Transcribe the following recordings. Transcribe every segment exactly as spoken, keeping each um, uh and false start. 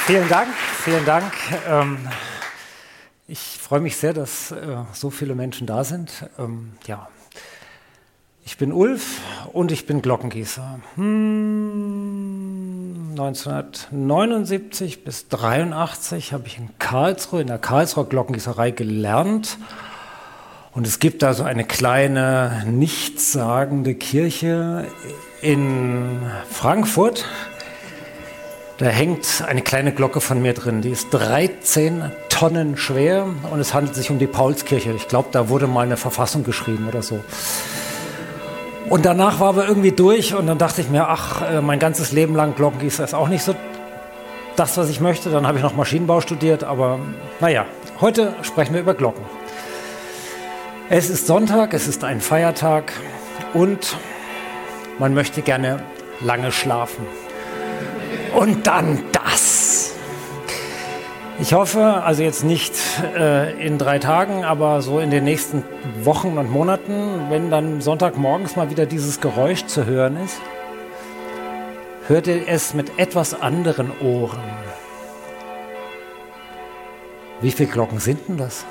Vielen Dank, vielen Dank. Ähm, ich freue mich sehr, dass äh, so viele Menschen da sind. Ähm, ja, ich bin Ulf und ich bin Glockengießer. Hm, neunzehnhundertneunundsiebzig bis dreiundachtzig habe ich in Karlsruhe, in der Karlsruher Glockengießerei gelernt. Und es gibt da so eine kleine, nichtssagende Kirche in Frankfurt. Da hängt eine kleine Glocke von mir drin, die ist dreizehn Tonnen schwer und es handelt sich um die Paulskirche. Ich glaube, da wurde mal eine Verfassung geschrieben oder so. Und danach war aber irgendwie durch und dann dachte ich mir, ach, mein ganzes Leben lang Glockengießer ist auch nicht so das, was ich möchte. Dann habe ich noch Maschinenbau studiert, aber naja, heute sprechen wir über Glocken. Es ist Sonntag, es ist ein Feiertag und man möchte gerne lange schlafen. Und dann das. Ich hoffe, also jetzt nicht äh, in drei Tagen, aber so in den nächsten Wochen und Monaten, wenn dann Sonntagmorgens mal wieder dieses Geräusch zu hören ist, hört ihr es mit etwas anderen Ohren. Wie viele Glocken sind denn das?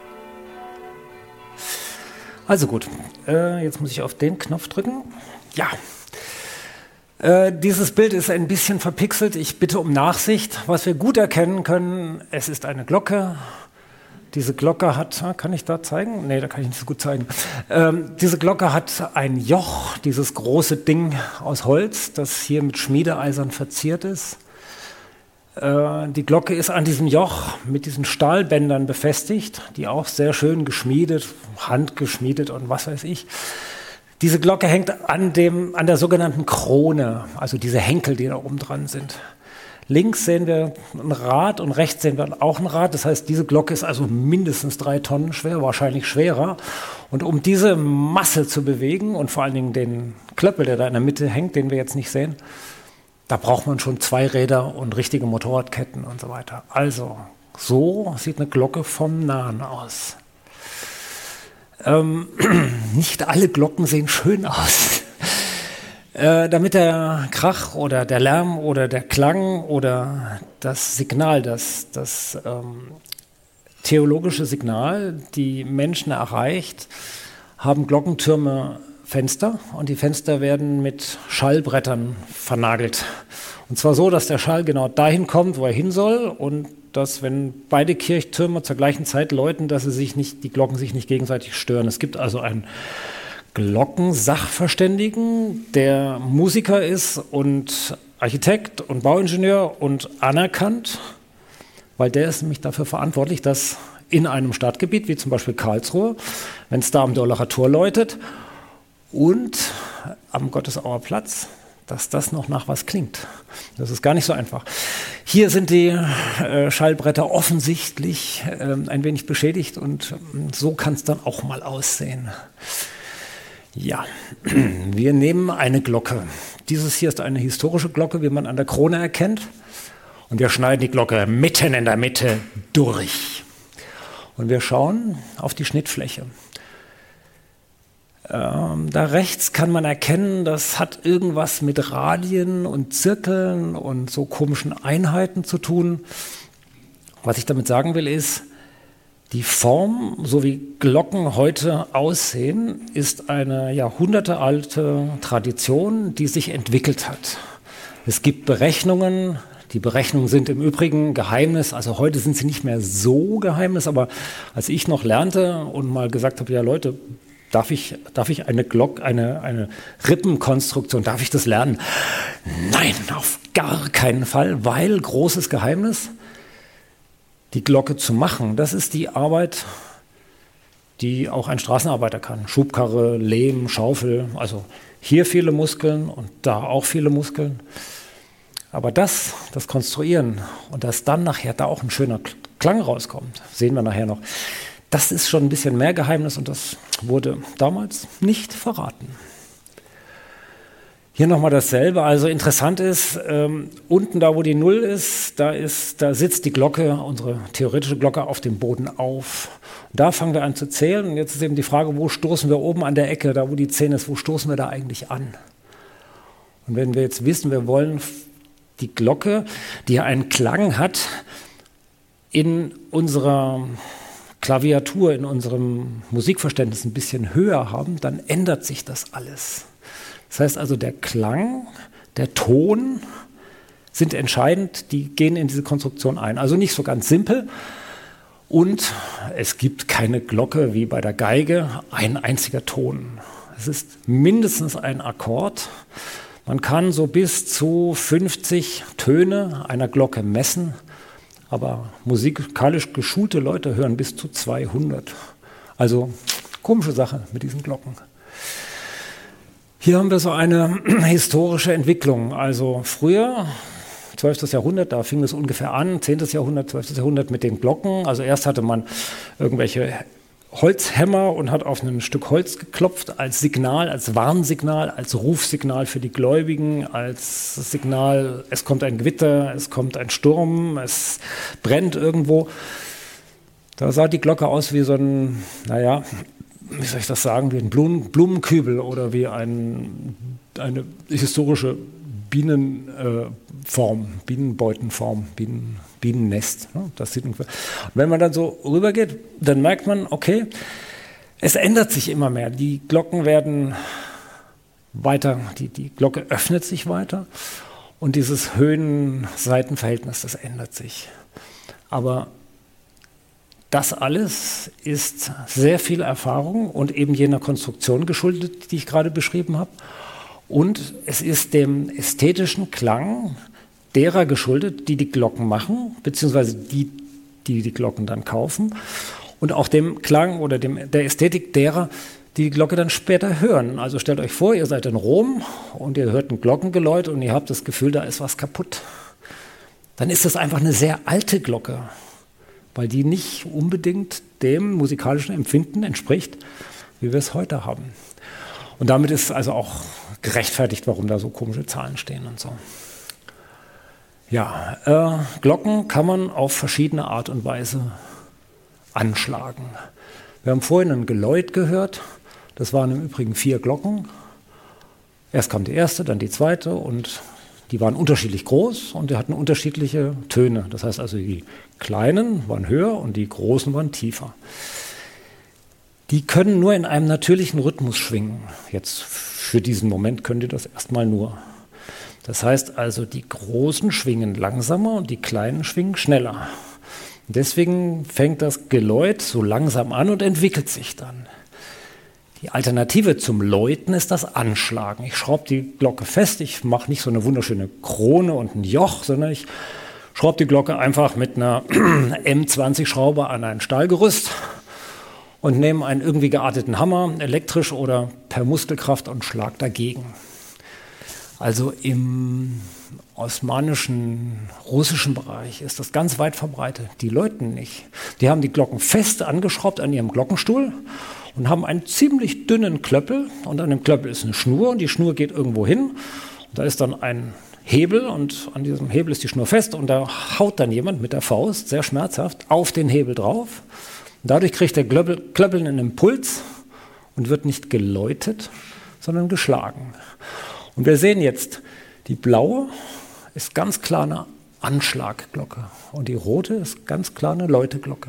Also gut, äh, jetzt muss ich auf den Knopf drücken. Ja. Äh, dieses Bild ist ein bisschen verpixelt. Ich bitte um Nachsicht. Was wir gut erkennen können, es ist eine Glocke. Diese Glocke hat, kann ich da zeigen? Nee, da kann ich nicht so gut zeigen. Ähm, diese Glocke hat ein Joch, dieses große Ding aus Holz, das hier mit Schmiedeeisern verziert ist. Äh, die Glocke ist an diesem Joch mit diesen Stahlbändern befestigt, die auch sehr schön geschmiedet, handgeschmiedet und was weiß ich. Diese Glocke hängt an, dem, an der sogenannten Krone, also diese Henkel, die da oben dran sind. Links sehen wir ein Rad und rechts sehen wir auch ein Rad. Das heißt, diese Glocke ist also mindestens drei Tonnen schwer, wahrscheinlich schwerer. Und um diese Masse zu bewegen und vor allen Dingen den Klöppel, der da in der Mitte hängt, den wir jetzt nicht sehen, da braucht man schon zwei Räder und richtige Motorradketten und so weiter. Also, so sieht eine Glocke vom Nahen aus. Ähm, nicht alle Glocken sehen schön aus. äh, damit der Krach oder der Lärm oder der Klang oder das Signal, das, das ähm, theologische Signal die Menschen erreicht, haben Glockentürme Fenster und die Fenster werden mit Schallbrettern vernagelt. Und zwar so, dass der Schall genau dahin kommt, wo er hin soll und dass, wenn beide Kirchtürme zur gleichen Zeit läuten, dass sie sich nicht, die Glocken sich nicht gegenseitig stören. Es gibt also einen Glockensachverständigen, der Musiker ist und Architekt und Bauingenieur und anerkannt, weil der ist nämlich dafür verantwortlich, dass in einem Stadtgebiet, wie zum Beispiel Karlsruhe, wenn es da am Dorlacher Tor läutet und am Gottesauer Platz, dass das noch nach was klingt. Das ist gar nicht so einfach. Hier sind die äh, Schallbretter offensichtlich äh, ein wenig beschädigt und äh, so kann es dann auch mal aussehen. Ja, wir nehmen eine Glocke. Dieses hier ist eine historische Glocke, wie man an der Krone erkennt. Und wir schneiden die Glocke mitten in der Mitte durch. Und wir schauen auf die Schnittfläche. Ähm, da rechts kann man erkennen, das hat irgendwas mit Radien und Zirkeln und so komischen Einheiten zu tun. Was ich damit sagen will, ist, die Form, so wie Glocken heute aussehen, ist eine jahrhundertealte Tradition, die sich entwickelt hat. Es gibt Berechnungen, die Berechnungen sind im Übrigen Geheimnis, also heute sind sie nicht mehr so Geheimnis, aber als ich noch lernte und mal gesagt habe, ja Leute, Darf ich, darf ich eine Glock, eine, eine Rippenkonstruktion, darf ich das lernen? Nein, auf gar keinen Fall, weil großes Geheimnis, die Glocke zu machen, das ist die Arbeit, die auch ein Straßenarbeiter kann. Schubkarre, Lehm, Schaufel, also hier viele Muskeln und da auch viele Muskeln. Aber das, das Konstruieren und dass dann nachher da auch ein schöner Klang rauskommt, sehen wir nachher noch. Das ist schon ein bisschen mehr Geheimnis und das wurde damals nicht verraten. Hier nochmal dasselbe. Also interessant ist, ähm, unten da, wo die Null ist, da ist, da sitzt die Glocke, unsere theoretische Glocke, auf dem Boden auf. Und da fangen wir an zu zählen. Und jetzt ist eben die Frage, wo stoßen wir oben an der Ecke, da wo die zehn ist, wo stoßen wir da eigentlich an? Und wenn wir jetzt wissen, wir wollen die Glocke, die ja einen Klang hat, in unserer Klaviatur, in unserem Musikverständnis ein bisschen höher haben, dann ändert sich das alles. Das heißt also, der Klang, der Ton sind entscheidend, die gehen in diese Konstruktion ein. Also nicht so ganz simpel. Und es gibt keine Glocke wie bei der Geige, ein einziger Ton. Es ist mindestens ein Akkord. Man kann so bis zu fünfzig Töne einer Glocke messen, aber musikalisch geschulte Leute hören bis zu zweihundert. Also komische Sache mit diesen Glocken. Hier haben wir so eine historische Entwicklung. Also früher, zwölftes Jahrhundert, da fing es ungefähr an, zehntes Jahrhundert, zwölftes Jahrhundert mit den Glocken. Also erst hatte man irgendwelche Holzhämmer und hat auf ein Stück Holz geklopft als Signal, als Warnsignal, als Rufsignal für die Gläubigen, als Signal, es kommt ein Gewitter, es kommt ein Sturm, es brennt irgendwo. Da sah die Glocke aus wie so ein, naja, wie soll ich das sagen, wie ein Blumen, Blumenkübel oder wie ein, eine historische Bienenform, äh, Bienenbeutenform, Bienen, Bienennest. Ne? Das sieht ungefähr. Und wenn man dann so rübergeht, dann merkt man, okay, es ändert sich immer mehr. Die Glocken werden weiter, die, die Glocke öffnet sich weiter und dieses Höhen-Seiten-Verhältnis, das ändert sich. Aber das alles ist sehr viel Erfahrung und eben jener Konstruktion geschuldet, die ich gerade beschrieben habe. Und es ist dem ästhetischen Klang derer geschuldet, die die Glocken machen, beziehungsweise die, die die Glocken dann kaufen. Und auch dem Klang oder dem, der Ästhetik derer, die die Glocke dann später hören. Also stellt euch vor, ihr seid in Rom und ihr hört ein Glockengeläut und ihr habt das Gefühl, da ist was kaputt. Dann ist das einfach eine sehr alte Glocke, weil die nicht unbedingt dem musikalischen Empfinden entspricht, wie wir es heute haben. Und damit ist also auch gerechtfertigt, warum da so komische Zahlen stehen und so. Ja, äh, Glocken kann man auf verschiedene Art und Weise anschlagen. Wir haben vorhin ein Geläut gehört, das waren im Übrigen vier Glocken. Erst kam die erste, dann die zweite und die waren unterschiedlich groß und die hatten unterschiedliche Töne. Das heißt also, die kleinen waren höher und die großen waren tiefer. Die können nur in einem natürlichen Rhythmus schwingen. Jetzt für diesen Moment könnt ihr das erstmal nur. Das heißt also, die Großen schwingen langsamer und die Kleinen schwingen schneller. Deswegen fängt das Geläut so langsam an und entwickelt sich dann. Die Alternative zum Läuten ist das Anschlagen. Ich schraube die Glocke fest, ich mache nicht so eine wunderschöne Krone und ein Joch, sondern ich schraube die Glocke einfach mit einer M zwanzig Schraube an ein Stahlgerüst und nehme einen irgendwie gearteten Hammer, elektrisch oder per Muskelkraft und schlag dagegen. Also im osmanischen, russischen Bereich ist das ganz weit verbreitet. Die läuten nicht. Die haben die Glocken fest angeschraubt an ihrem Glockenstuhl und haben einen ziemlich dünnen Klöppel. Und an dem Klöppel ist eine Schnur und die Schnur geht irgendwo hin. Und da ist dann ein Hebel und an diesem Hebel ist die Schnur fest und da haut dann jemand mit der Faust, sehr schmerzhaft, auf den Hebel drauf. Und dadurch kriegt der Klöppel, Klöppel einen Impuls und wird nicht geläutet, sondern geschlagen. Und wir sehen jetzt, die blaue ist ganz klar eine Anschlagglocke und die rote ist ganz klar eine Läuteglocke.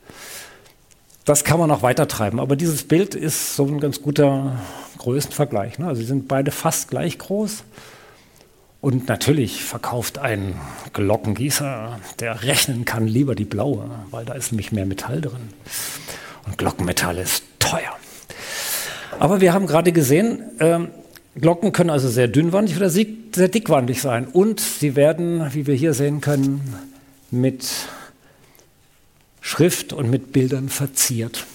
Das kann man noch weiter treiben, aber dieses Bild ist so ein ganz guter Größenvergleich. Ne? Also sie sind beide fast gleich groß. Und natürlich verkauft ein Glockengießer, der rechnen kann, lieber die blaue, weil da ist nämlich mehr Metall drin. Und Glockenmetall ist teuer. Aber wir haben gerade gesehen, ähm, Glocken können also sehr dünnwandig oder sehr dickwandig sein. Und sie werden, wie wir hier sehen können, mit Schrift und mit Bildern verziert.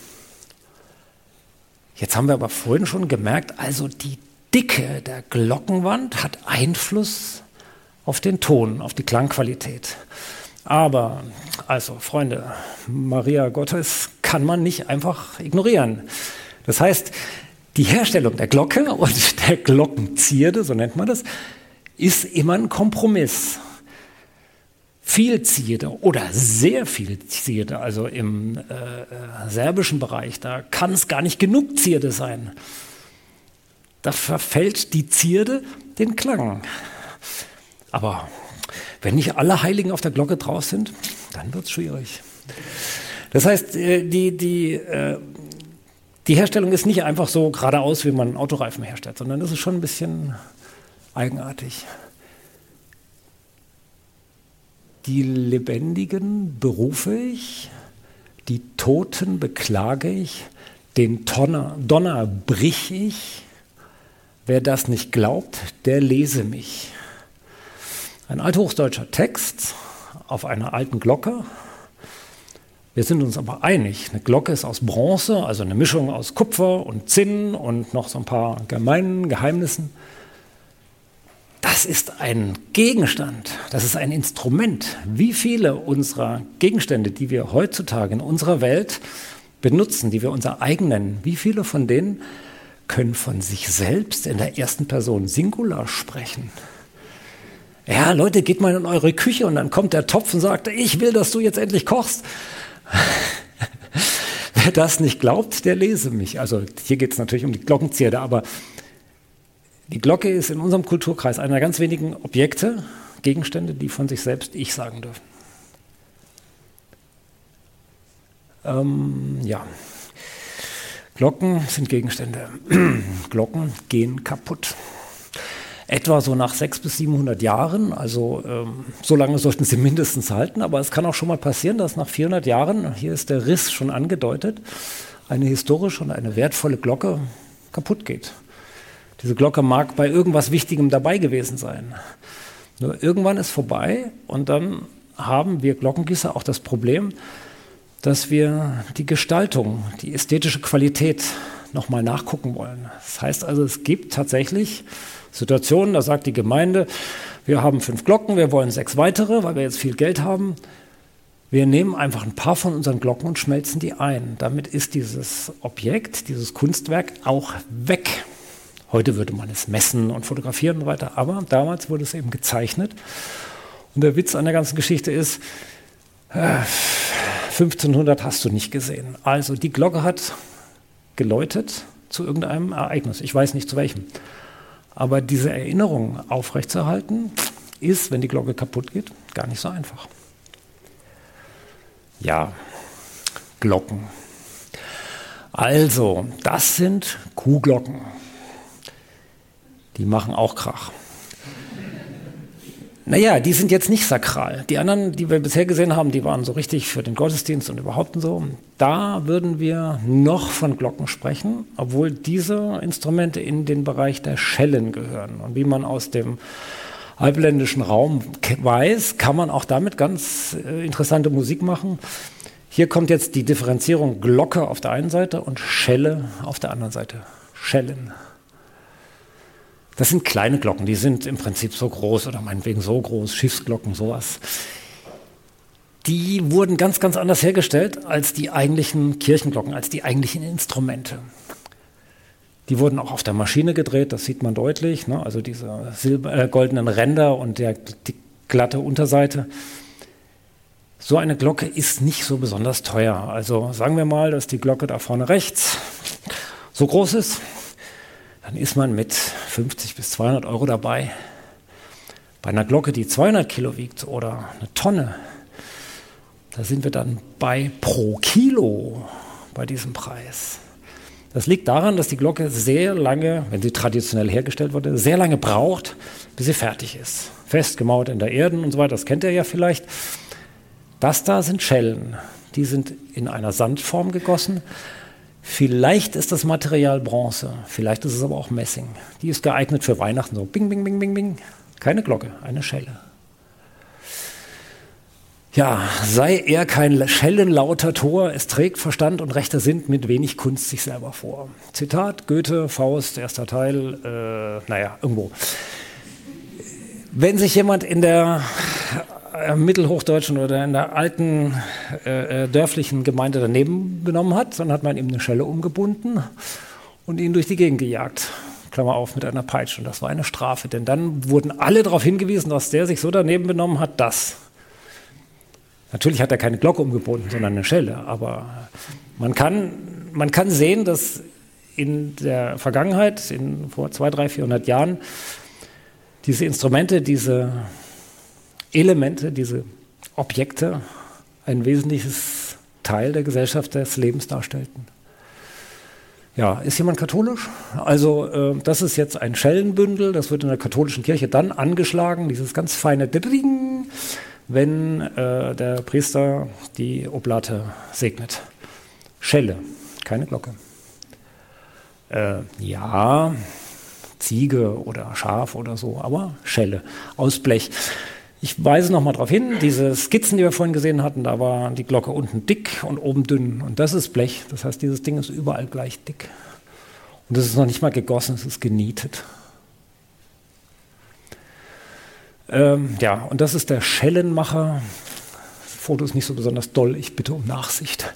Jetzt haben wir aber vorhin schon gemerkt, also die Dicke der Glockenwand hat Einfluss auf den Ton, auf die Klangqualität. Aber, also Freunde, Maria Gottes kann man nicht einfach ignorieren. Das heißt, die Herstellung der Glocke und der Glockenzierde, so nennt man das, ist immer ein Kompromiss. Viel Zierde oder sehr viel Zierde, also im äh, äh, serbischen Bereich, da kann es gar nicht genug Zierde sein. Da verfällt die Zierde den Klang. Aber Wenn nicht alle Heiligen auf der Glocke drauf sind, dann wird es schwierig. Das heißt, die, die, die Herstellung ist nicht einfach so geradeaus, wie man Autoreifen herstellt, sondern es ist schon ein bisschen eigenartig. Die Lebendigen berufe ich, die Toten beklage ich, den Donner, Donner brich ich. Wer das nicht glaubt, der lese mich. Ein althochdeutscher Text auf einer alten Glocke. Wir sind uns aber einig, eine Glocke ist aus Bronze, also eine Mischung aus Kupfer und Zinn und noch so ein paar gemeinen Geheimnissen. Das ist ein Gegenstand, das ist ein Instrument. Wie viele unserer Gegenstände, die wir heutzutage in unserer Welt benutzen, die wir unser eigen nennen, wie viele von denen können von sich selbst in der ersten Person Singular sprechen? Ja, Leute, geht mal in eure Küche und dann kommt der Topf und sagt, ich will, dass du jetzt endlich kochst. Wer das nicht glaubt, der lese mich. Also hier geht es natürlich um die Glockenzierde, aber die Glocke ist in unserem Kulturkreis einer der ganz wenigen Objekte, Gegenstände, die von sich selbst ich sagen dürfen. Ähm, ja, Glocken sind Gegenstände. Glocken gehen kaputt. Etwa so nach sechshundert bis siebenhundert Jahren, also ähm, so lange sollten sie mindestens halten, aber es kann auch schon mal passieren, dass nach vierhundert Jahren, hier ist der Riss schon angedeutet, eine historische und eine wertvolle Glocke kaputt geht. Diese Glocke mag bei irgendwas Wichtigem dabei gewesen sein. Nur irgendwann ist vorbei und dann haben wir Glockengießer auch das Problem, dass wir die Gestaltung, die ästhetische Qualität nochmal nachgucken wollen. Das heißt also, es gibt tatsächlich Situationen, da sagt die Gemeinde, wir haben fünf Glocken, wir wollen sechs weitere, weil wir jetzt viel Geld haben. Wir nehmen einfach ein paar von unseren Glocken und schmelzen die ein. Damit ist dieses Objekt, dieses Kunstwerk auch weg. Heute würde man es messen und fotografieren und so weiter, aber damals wurde es eben gezeichnet. Und der Witz an der ganzen Geschichte ist, äh, fünfzehnhundert hast du nicht gesehen. Also die Glocke hat geläutet zu irgendeinem Ereignis. Ich weiß nicht zu welchem. Aber diese Erinnerung aufrechtzuerhalten, ist, wenn die Glocke kaputt geht, gar nicht so einfach. Ja, Glocken. Also, das sind Kuhglocken. Die machen auch Krach. Naja, die sind jetzt nicht sakral. Die anderen, die wir bisher gesehen haben, die waren so richtig für den Gottesdienst und überhaupt und so. Da würden wir noch von Glocken sprechen, obwohl diese Instrumente in den Bereich der Schellen gehören. Und wie man aus dem halbländischen Raum weiß, kann man auch damit ganz äh, interessante Musik machen. Hier kommt jetzt die Differenzierung Glocke auf der einen Seite und Schelle auf der anderen Seite. Schellen. Das sind kleine Glocken, die sind im Prinzip so groß oder meinetwegen so groß, Schiffsglocken, sowas. Die wurden ganz, ganz anders hergestellt als die eigentlichen Kirchenglocken, als die eigentlichen Instrumente. Die wurden auch auf der Maschine gedreht, das sieht man deutlich, ne? Also diese silber, äh, goldenen Ränder und der, die glatte Unterseite. So eine Glocke ist nicht so besonders teuer. Also sagen wir mal, dass die Glocke da vorne rechts so groß ist. Dann ist man mit fünfzig bis zweihundert Euro dabei. Bei einer Glocke, die zweihundert Kilo wiegt oder eine Tonne, da sind wir dann bei pro Kilo bei diesem Preis. Das liegt daran, dass die Glocke sehr lange, wenn sie traditionell hergestellt wurde, sehr lange braucht, bis sie fertig ist. Festgemauert in der Erde und so weiter, das kennt ihr ja vielleicht. Das da sind Schellen, die sind in einer Sandform gegossen. Vielleicht ist das Material Bronze, vielleicht ist es aber auch Messing. Die ist geeignet für Weihnachten, so bing, bing, bing, bing, bing. Keine Glocke, eine Schelle. Ja, sei er kein schellenlauter Tor, es trägt Verstand und rechter Sinn mit wenig Kunst sich selber vor. Zitat, Goethe, Faust, erster Teil, äh, naja, irgendwo. Wenn sich jemand in der äh, mittelhochdeutschen oder in der alten äh, dörflichen Gemeinde daneben benommen hat, dann hat man ihm eine Schelle umgebunden und ihn durch die Gegend gejagt. Klammer auf, mit einer Peitsche. Und das war eine Strafe, denn dann wurden alle darauf hingewiesen, dass der sich so daneben benommen hat, dass. Natürlich hat er keine Glocke umgebunden, sondern eine Schelle. Aber man kann, man kann sehen, dass in der Vergangenheit, in, vor zweihundert, dreihundert, vierhundert Jahren, diese Instrumente, diese Elemente, diese Objekte ein wesentliches Teil der Gesellschaft des Lebens darstellten. Ja, ist jemand katholisch? Also äh, das ist jetzt ein Schellenbündel, das wird in der katholischen Kirche dann angeschlagen, dieses ganz feine Ding, wenn äh, der Priester die Oblate segnet. Schelle, keine Glocke. Äh, ja, Ziege oder Schaf oder so, aber Schelle aus Blech. Ich weise noch mal darauf hin, diese Skizzen, die wir vorhin gesehen hatten, da war die Glocke unten dick und oben dünn und das ist Blech. Das heißt, dieses Ding ist überall gleich dick. Und das ist noch nicht mal gegossen, es ist genietet. Ähm, ja, und das ist der Schellenmacher. Das Foto ist nicht so besonders doll, ich bitte um Nachsicht.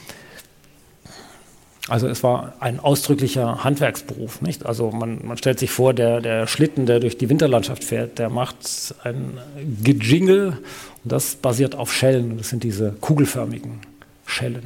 Also es war ein ausdrücklicher Handwerksberuf, nicht? Also man, man stellt sich vor, der, der Schlitten, der durch die Winterlandschaft fährt, der macht ein Gejingle und das basiert auf Schellen. Das sind diese kugelförmigen Schellen.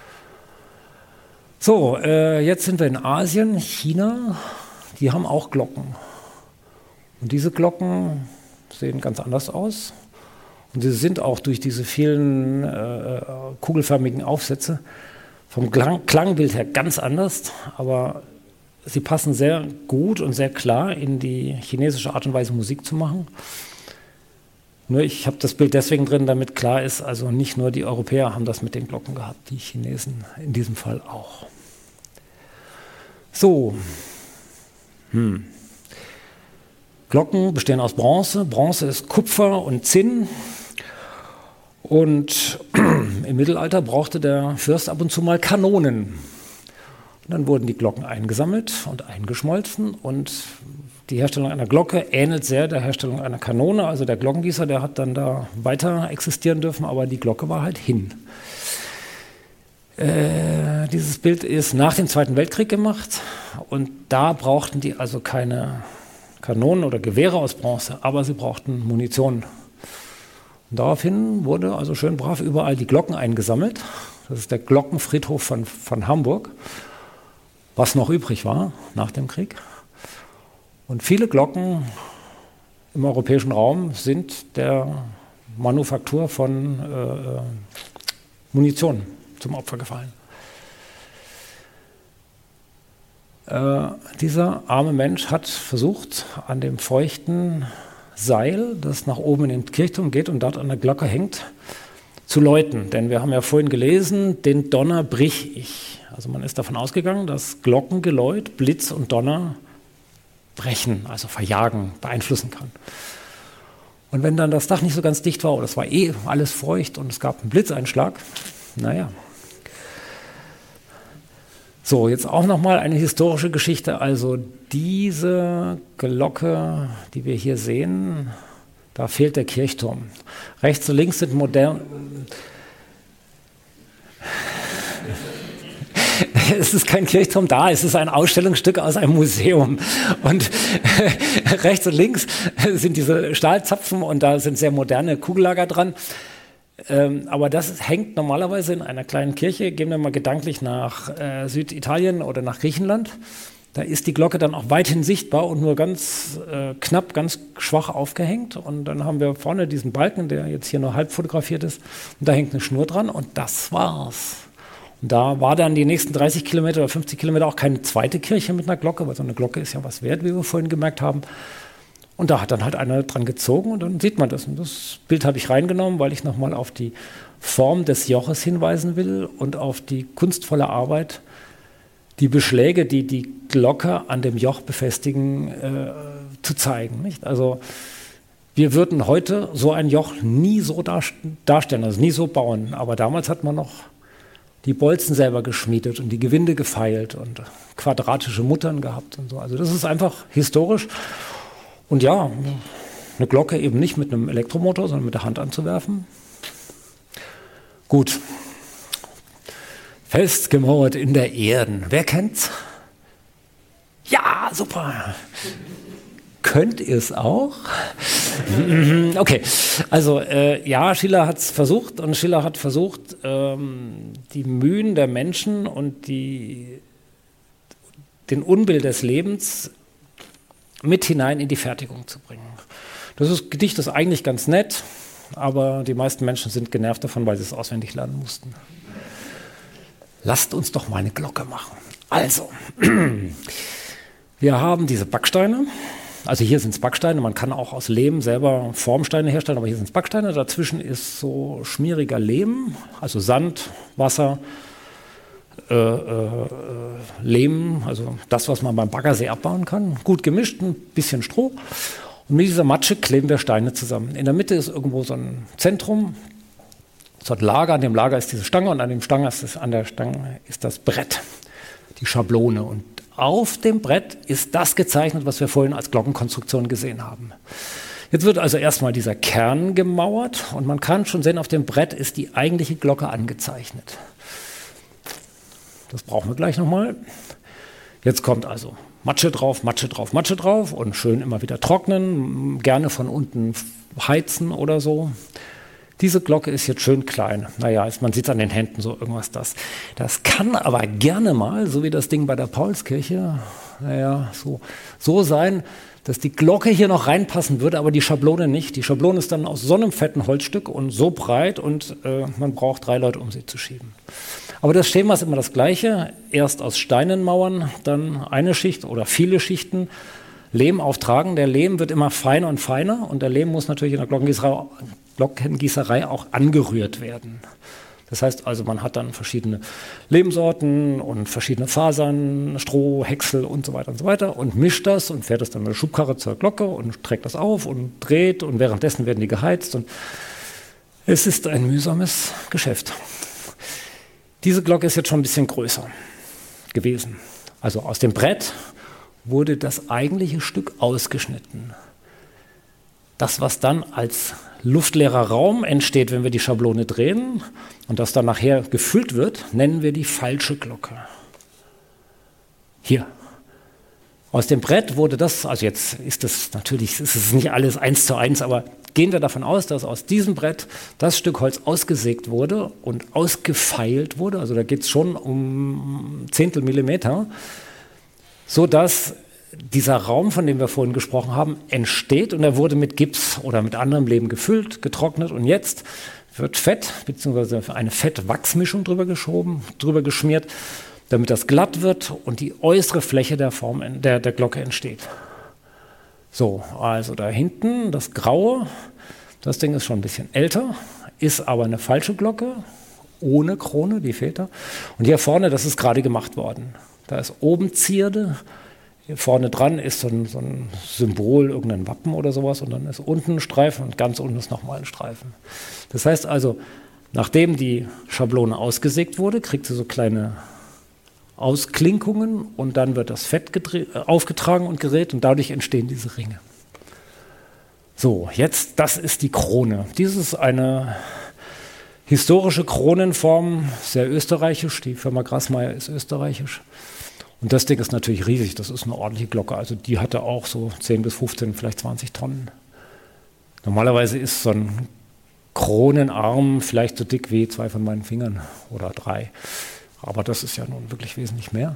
So, äh, jetzt sind wir in Asien, China, die haben auch Glocken. Und diese Glocken sehen ganz anders aus. Und sie sind auch durch diese vielen äh, kugelförmigen Aufsätze vom Klang, Klangbild her ganz anders, aber sie passen sehr gut und sehr klar in die chinesische Art und Weise, Musik zu machen. Nur ich habe das Bild deswegen drin, damit klar ist, also nicht nur die Europäer haben das mit den Glocken gehabt, die Chinesen in diesem Fall auch. So, hm. Glocken bestehen aus Bronze. Bronze ist Kupfer und Zinn. Und im Mittelalter brauchte der Fürst ab und zu mal Kanonen. Und dann wurden die Glocken eingesammelt und eingeschmolzen. Und die Herstellung einer Glocke ähnelt sehr der Herstellung einer Kanone. Also der Glockengießer, der hat dann da weiter existieren dürfen, aber die Glocke war halt hin. Äh, dieses Bild ist nach dem Zweiten Weltkrieg gemacht. Und da brauchten die also keine Kanonen oder Gewehre aus Bronze, aber sie brauchten Munition. Und daraufhin wurde also schön brav überall die Glocken eingesammelt. Das ist der Glockenfriedhof von, von Hamburg, was noch übrig war nach dem Krieg. Und viele Glocken im europäischen Raum sind der Manufaktur von äh, Munition zum Opfer gefallen. Äh, dieser arme Mensch hat versucht, an dem feuchten Seil, das nach oben in den Kirchturm geht und dort an der Glocke hängt, zu läuten. Denn wir haben ja vorhin gelesen, den Donner brich ich. Also man ist davon ausgegangen, dass Glockengeläut, Blitz und Donner brechen, also verjagen, beeinflussen kann. Und wenn dann das Dach nicht so ganz dicht war, oder es war eh alles feucht und es gab einen Blitzeinschlag, naja. So, jetzt auch nochmal eine historische Geschichte. Also diese Glocke, die wir hier sehen, da fehlt der Kirchturm. Rechts und links sind modern... Es ist kein Kirchturm da, es ist ein Ausstellungsstück aus einem Museum. Und rechts und links sind diese Stahlzapfen und da sind sehr moderne Kugellager dran. Ähm, aber das hängt normalerweise in einer kleinen Kirche. Gehen wir mal gedanklich nach äh, Süditalien oder nach Griechenland. Da ist die Glocke dann auch weithin sichtbar und nur ganz äh, knapp, ganz schwach aufgehängt. Und dann haben wir vorne diesen Balken, der jetzt hier nur halb fotografiert ist. Und da hängt eine Schnur dran und das war's. Und da war dann die nächsten dreißig Kilometer oder fünfzig Kilometer auch keine zweite Kirche mit einer Glocke, weil so eine Glocke ist ja was wert, wie wir vorhin gemerkt haben. Und da hat dann halt einer dran gezogen und dann sieht man das. Und das Bild habe ich reingenommen, weil ich nochmal auf die Form des Joches hinweisen will und auf die kunstvolle Arbeit, die Beschläge, die die Glocke an dem Joch befestigen, äh, zu zeigen. Nicht? Also wir würden heute so ein Joch nie so darstellen, also nie so bauen. Aber damals hat man noch die Bolzen selber geschmiedet und die Gewinde gefeilt und quadratische Muttern gehabt und so. Also das ist einfach historisch. Und ja, eine Glocke eben nicht mit einem Elektromotor, sondern mit der Hand anzuwerfen. Gut. Festgemauert in der Erde. Wer kennt's? Ja, super. Könnt ihr es auch? Okay, also äh, ja, Schiller hat es versucht und Schiller hat versucht, ähm, die Mühen der Menschen und die, den Unbill des Lebens mit hinein in die Fertigung zu bringen. Das ist, Gedicht ist eigentlich ganz nett, aber die meisten Menschen sind genervt davon, weil sie es auswendig lernen mussten. Lasst uns doch mal eine Glocke machen. Also, wir haben diese Backsteine. Also hier sind es Backsteine, man kann auch aus Lehm selber Formsteine herstellen, aber hier sind es Backsteine. Dazwischen ist so schmieriger Lehm, also Sand, Wasser, äh, äh, Lehm, also das, was man beim Baggersee abbauen kann. Gut gemischt, ein bisschen Stroh. Und mit dieser Matsche kleben wir Steine zusammen. In der Mitte ist irgendwo so ein Zentrum, so ein Lager. An dem Lager ist diese Stange und an, dem Stange ist das, an der Stange ist das Brett, die Schablone. Und auf dem Brett ist das gezeichnet, was wir vorhin als Glockenkonstruktion gesehen haben. Jetzt wird also erstmal dieser Kern gemauert und man kann schon sehen, auf dem Brett ist die eigentliche Glocke angezeichnet. Das brauchen wir gleich nochmal. Jetzt kommt also Matsche drauf, Matsche drauf, Matsche drauf und schön immer wieder trocknen, gerne von unten heizen oder so. Diese Glocke ist jetzt schön klein. Naja, man sieht es an den Händen so irgendwas das. Das kann aber gerne mal, so wie das Ding bei der Paulskirche, naja, so, so sein, dass die Glocke hier noch reinpassen würde, aber die Schablone nicht. Die Schablone ist dann aus so einem fetten Holzstück und so breit und äh, man braucht drei Leute, um sie zu schieben. Aber das Schema ist immer das gleiche. Erst aus Steinen mauern, dann eine Schicht oder viele Schichten Lehm auftragen. Der Lehm wird immer feiner und feiner und der Lehm muss natürlich in der Glockengießerei, Glockengießerei auch angerührt werden. Das heißt also, man hat dann verschiedene Lehmsorten und verschiedene Fasern, Stroh, Häcksel und so weiter und so weiter und mischt das und fährt das dann mit der Schubkarre zur Glocke und trägt das auf und dreht und währenddessen werden die geheizt und es ist ein mühsames Geschäft. Diese Glocke ist jetzt schon ein bisschen größer gewesen. Also aus dem Brett wurde das eigentliche Stück ausgeschnitten. Das, was dann als luftleerer Raum entsteht, wenn wir die Schablone drehen und das dann nachher gefüllt wird, nennen wir die falsche Glocke. Hier. Aus dem Brett wurde das, also jetzt ist das natürlich, ist es nicht alles eins zu eins, aber gehen wir davon aus, dass aus diesem Brett das Stück Holz ausgesägt wurde und ausgefeilt wurde, also da geht es schon um Zehntel Millimeter, sodass dieser Raum, von dem wir vorhin gesprochen haben, entsteht und er wurde mit Gips oder mit anderem Lehm gefüllt, getrocknet und jetzt wird Fett bzw. eine Fett-Wachs-Mischung drüber geschoben, drüber geschmiert, damit das glatt wird und die äußere Fläche der, Form, der, der Glocke entsteht. So, also da hinten das Graue, das Ding ist schon ein bisschen älter, ist aber eine falsche Glocke, ohne Krone, die fehlt da. Und hier vorne, das ist gerade gemacht worden. Da ist oben Zierde, hier vorne dran ist so ein, so ein Symbol, irgendein Wappen oder sowas und dann ist unten ein Streifen und ganz unten ist nochmal ein Streifen. Das heißt also, nachdem die Schablone ausgesägt wurde, kriegt sie so kleine Ausklinkungen und dann wird das Fett aufgetragen und gerät und dadurch entstehen diese Ringe. So, jetzt, das ist die Krone. Dies ist eine historische Kronenform, sehr österreichisch. Die Firma Grassmeier ist österreichisch. Und das Ding ist natürlich riesig, das ist eine ordentliche Glocke. Also die hatte auch so zehn bis fünfzehn, vielleicht zwanzig Tonnen. Normalerweise ist so ein Kronenarm vielleicht so dick wie zwei von meinen Fingern oder drei. Aber das ist ja nun wirklich wesentlich mehr.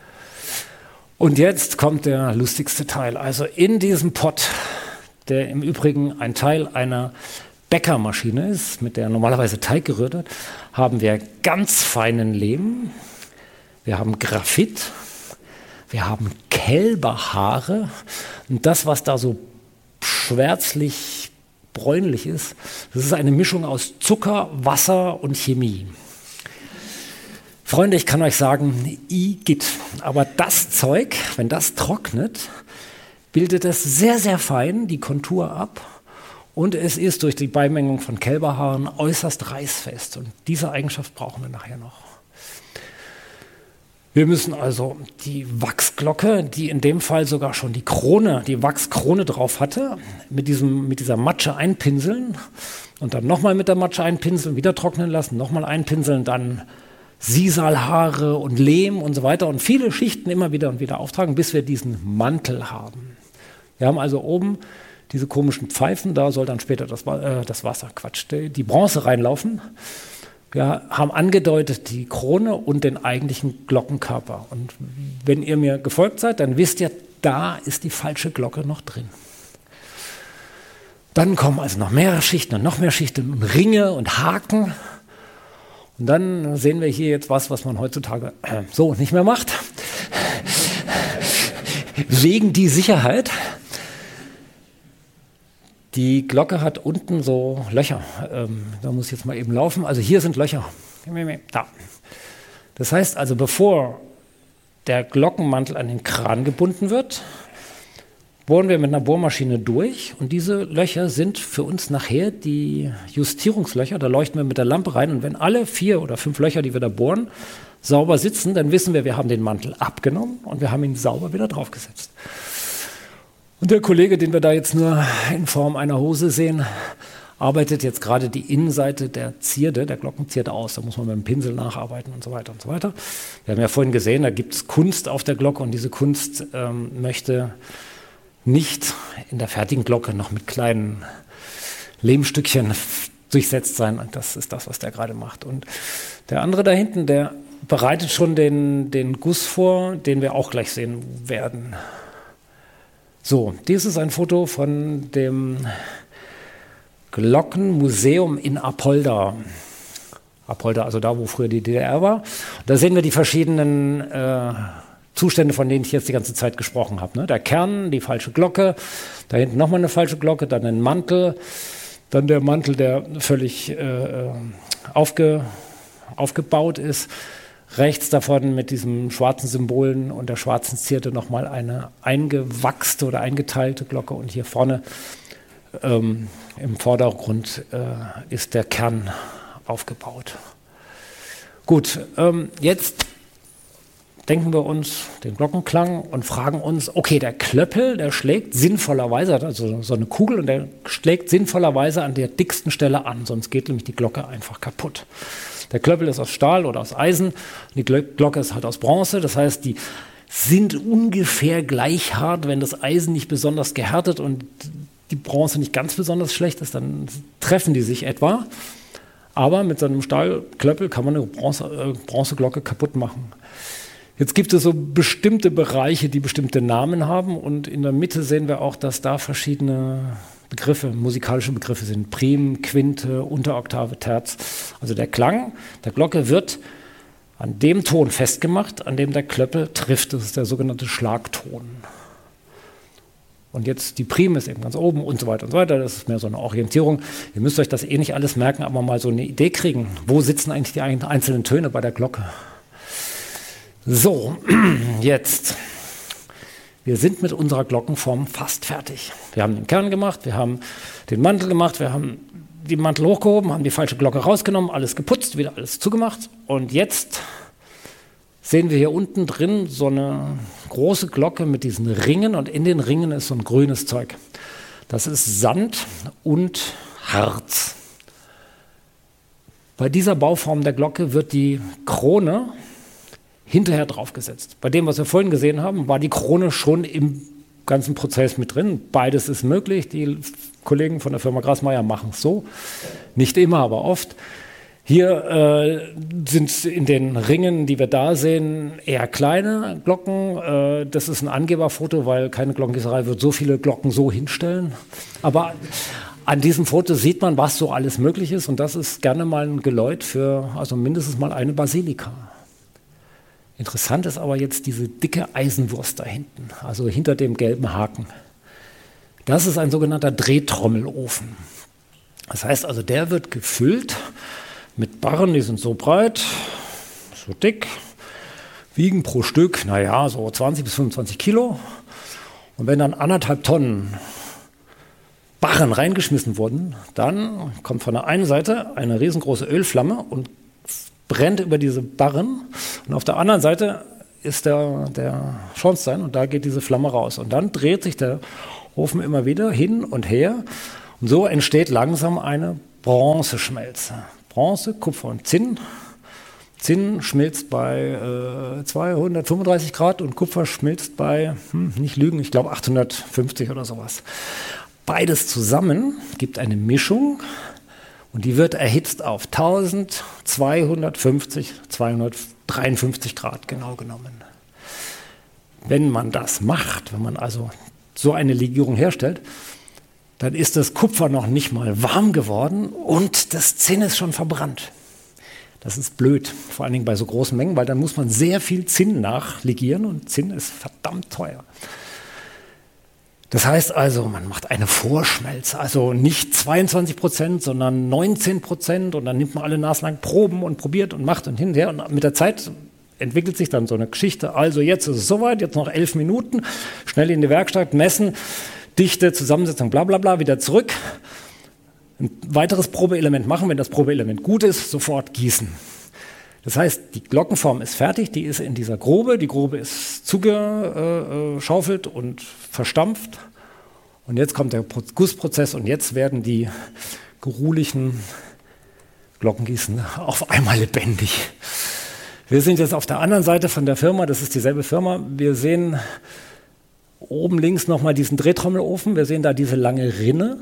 Und jetzt kommt der lustigste Teil. Also in diesem Pott, der im Übrigen ein Teil einer Bäckermaschine ist, mit der normalerweise Teig gerührt wird, haben wir ganz feinen Lehm, wir haben Graphit, wir haben Kälberhaare und das, was da so schwärzlich bräunlich ist, das ist eine Mischung aus Zucker, Wasser und Chemie. Freunde, ich kann euch sagen, igitt. Aber das Zeug, wenn das trocknet, bildet es sehr, sehr fein die Kontur ab und es ist durch die Beimengung von Kälberhaaren äußerst reißfest. Und diese Eigenschaft brauchen wir nachher noch. Wir müssen also die Wachsglocke, die in dem Fall sogar schon die Krone, die Wachskrone drauf hatte, mit, diesem, mit dieser Matsche einpinseln und dann nochmal mit der Matsche einpinseln, wieder trocknen lassen, nochmal einpinseln, dann Sisalhaare und Lehm und so weiter und viele Schichten immer wieder und wieder auftragen, bis wir diesen Mantel haben. Wir haben also oben diese komischen Pfeifen, da soll dann später das, äh, das Wasser, Quatsch, die, die Bronze reinlaufen. Wir haben angedeutet die Krone und den eigentlichen Glockenkörper. Und wenn ihr mir gefolgt seid, dann wisst ihr, da ist die falsche Glocke noch drin. Dann kommen also noch mehr Schichten und noch mehr Schichten und Ringe und Haken. Und dann sehen wir hier jetzt was, was man heutzutage äh, so nicht mehr macht. Wegen die Sicherheit. Die Glocke hat unten so Löcher. Ähm, da muss ich jetzt mal eben laufen. Also hier sind Löcher. Da. Das heißt also, bevor der Glockenmantel an den Kran gebunden wird, bohren wir mit einer Bohrmaschine durch und diese Löcher sind für uns nachher die Justierungslöcher. Da leuchten wir mit der Lampe rein und wenn alle vier oder fünf Löcher, die wir da bohren, sauber sitzen, dann wissen wir, wir haben den Mantel abgenommen und wir haben ihn sauber wieder draufgesetzt. Und der Kollege, den wir da jetzt nur in Form einer Hose sehen, arbeitet jetzt gerade die Innenseite der Zierde, der Glockenzierde aus. Da muss man mit dem Pinsel nacharbeiten und so weiter und so weiter. Wir haben ja vorhin gesehen, da gibt es Kunst auf der Glocke und diese Kunst ähm, möchte nicht in der fertigen Glocke noch mit kleinen Lehmstückchen durchsetzt sein. Und das ist das, was der gerade macht. Und der andere da hinten, der bereitet schon den, den Guss vor, den wir auch gleich sehen werden. So, dies ist ein Foto von dem Glockenmuseum in Apolda. Apolda, also da, wo früher die D D R war. Da sehen wir die verschiedenen äh, Zustände, von denen ich jetzt die ganze Zeit gesprochen habe. Ne? Der Kern, die falsche Glocke, da hinten nochmal eine falsche Glocke, dann ein Mantel, dann der Mantel, der völlig äh, aufge, aufgebaut ist. Rechts davon mit diesen schwarzen Symbolen und der schwarzen Zierde nochmal eine eingewachste oder eingeteilte Glocke und hier vorne ähm, im Vordergrund äh, ist der Kern aufgebaut. Gut, ähm, jetzt denken wir uns den Glockenklang und fragen uns, okay, der Klöppel, der schlägt sinnvollerweise, also so eine Kugel, und der schlägt sinnvollerweise an der dicksten Stelle an, sonst geht nämlich die Glocke einfach kaputt. Der Klöppel ist aus Stahl oder aus Eisen, und die Glocke ist halt aus Bronze, das heißt, die sind ungefähr gleich hart. Wenn das Eisen nicht besonders gehärtet und die Bronze nicht ganz besonders schlecht ist, dann treffen die sich etwa. Aber mit so einem Stahlklöppel kann man eine Bronze, äh, Bronzeglocke kaputt machen. Jetzt gibt es so bestimmte Bereiche, die bestimmte Namen haben und in der Mitte sehen wir auch, dass da verschiedene Begriffe, musikalische Begriffe sind. Prim, Quinte, Unteroktave, Terz. Also der Klang der Glocke wird an dem Ton festgemacht, an dem der Klöppel trifft. Das ist der sogenannte Schlagton. Und jetzt die Prim ist eben ganz oben und so weiter und so weiter. Das ist mehr so eine Orientierung. Ihr müsst euch das eh nicht alles merken, aber mal so eine Idee kriegen. Wo sitzen eigentlich die einzelnen Töne bei der Glocke? So, jetzt. Wir sind mit unserer Glockenform fast fertig. Wir haben den Kern gemacht, wir haben den Mantel gemacht, wir haben den Mantel hochgehoben, haben die falsche Glocke rausgenommen, alles geputzt, wieder alles zugemacht. Und jetzt sehen wir hier unten drin so eine große Glocke mit diesen Ringen und in den Ringen ist so ein grünes Zeug. Das ist Sand und Harz. Bei dieser Bauform der Glocke wird die Krone hinterher draufgesetzt. Bei dem, was wir vorhin gesehen haben, war die Krone schon im ganzen Prozess mit drin. Beides ist möglich. Die Kollegen von der Firma Grasmeier machen es so. Nicht immer, aber oft. Hier äh, sind in den Ringen, die wir da sehen, eher kleine Glocken. Äh, das ist ein Angeberfoto, weil keine Glockengießerei wird so viele Glocken so hinstellen. Aber an diesem Foto sieht man, was so alles möglich ist. Und das ist gerne mal ein Geläut für also mindestens mal eine Basilika. Interessant ist aber jetzt diese dicke Eisenwurst da hinten, also hinter dem gelben Haken. Das ist ein sogenannter Drehtrommelofen. Das heißt also, der wird gefüllt mit Barren, die sind so breit, so dick, wiegen pro Stück, naja, so zwanzig bis fünfundzwanzig Kilo. Und wenn dann anderthalb Tonnen Barren reingeschmissen wurden, dann kommt von der einen Seite eine riesengroße Ölflamme und brennt über diese Barren und auf der anderen Seite ist der, der Schornstein und da geht diese Flamme raus. Und dann dreht sich der Ofen immer wieder hin und her und so entsteht langsam eine Bronzeschmelze. Bronze, Kupfer und Zinn. Zinn schmilzt bei äh, zweihundertfünfunddreißig Grad und Kupfer schmilzt bei, hm, nicht lügen, ich glaube achthundertfünfzig oder sowas. Beides zusammen gibt eine Mischung. Und die wird erhitzt auf eintausendzweihundertfünfzig, zweihundertdreiundfünfzig Grad genau genommen. Wenn man das macht, wenn man also so eine Legierung herstellt, dann ist das Kupfer noch nicht mal warm geworden und das Zinn ist schon verbrannt. Das ist blöd, vor allen Dingen bei so großen Mengen, weil dann muss man sehr viel Zinn nachlegieren und Zinn ist verdammt teuer. Das heißt also, man macht eine Vorschmelze, also nicht zweiundzwanzig Prozent, sondern neunzehn Prozent und dann nimmt man alle Nasen lang Proben und probiert und macht und hin und her und mit der Zeit entwickelt sich dann so eine Geschichte, also jetzt ist es soweit, jetzt noch elf Minuten, schnell in die Werkstatt, messen, Dichte, Zusammensetzung, bla bla bla, wieder zurück. Ein weiteres Probeelement machen, wenn das Probeelement gut ist, sofort gießen. Das heißt, die Glockenform ist fertig, die ist in dieser Grube, die Grube ist zugeschaufelt und verstampft. Und jetzt kommt der Gussprozess und jetzt werden die geruhlichen Glockengießen auf einmal lebendig. Wir sind jetzt auf der anderen Seite von der Firma, das ist dieselbe Firma. Wir sehen oben links nochmal diesen Drehtrommelofen, wir sehen da diese lange Rinne,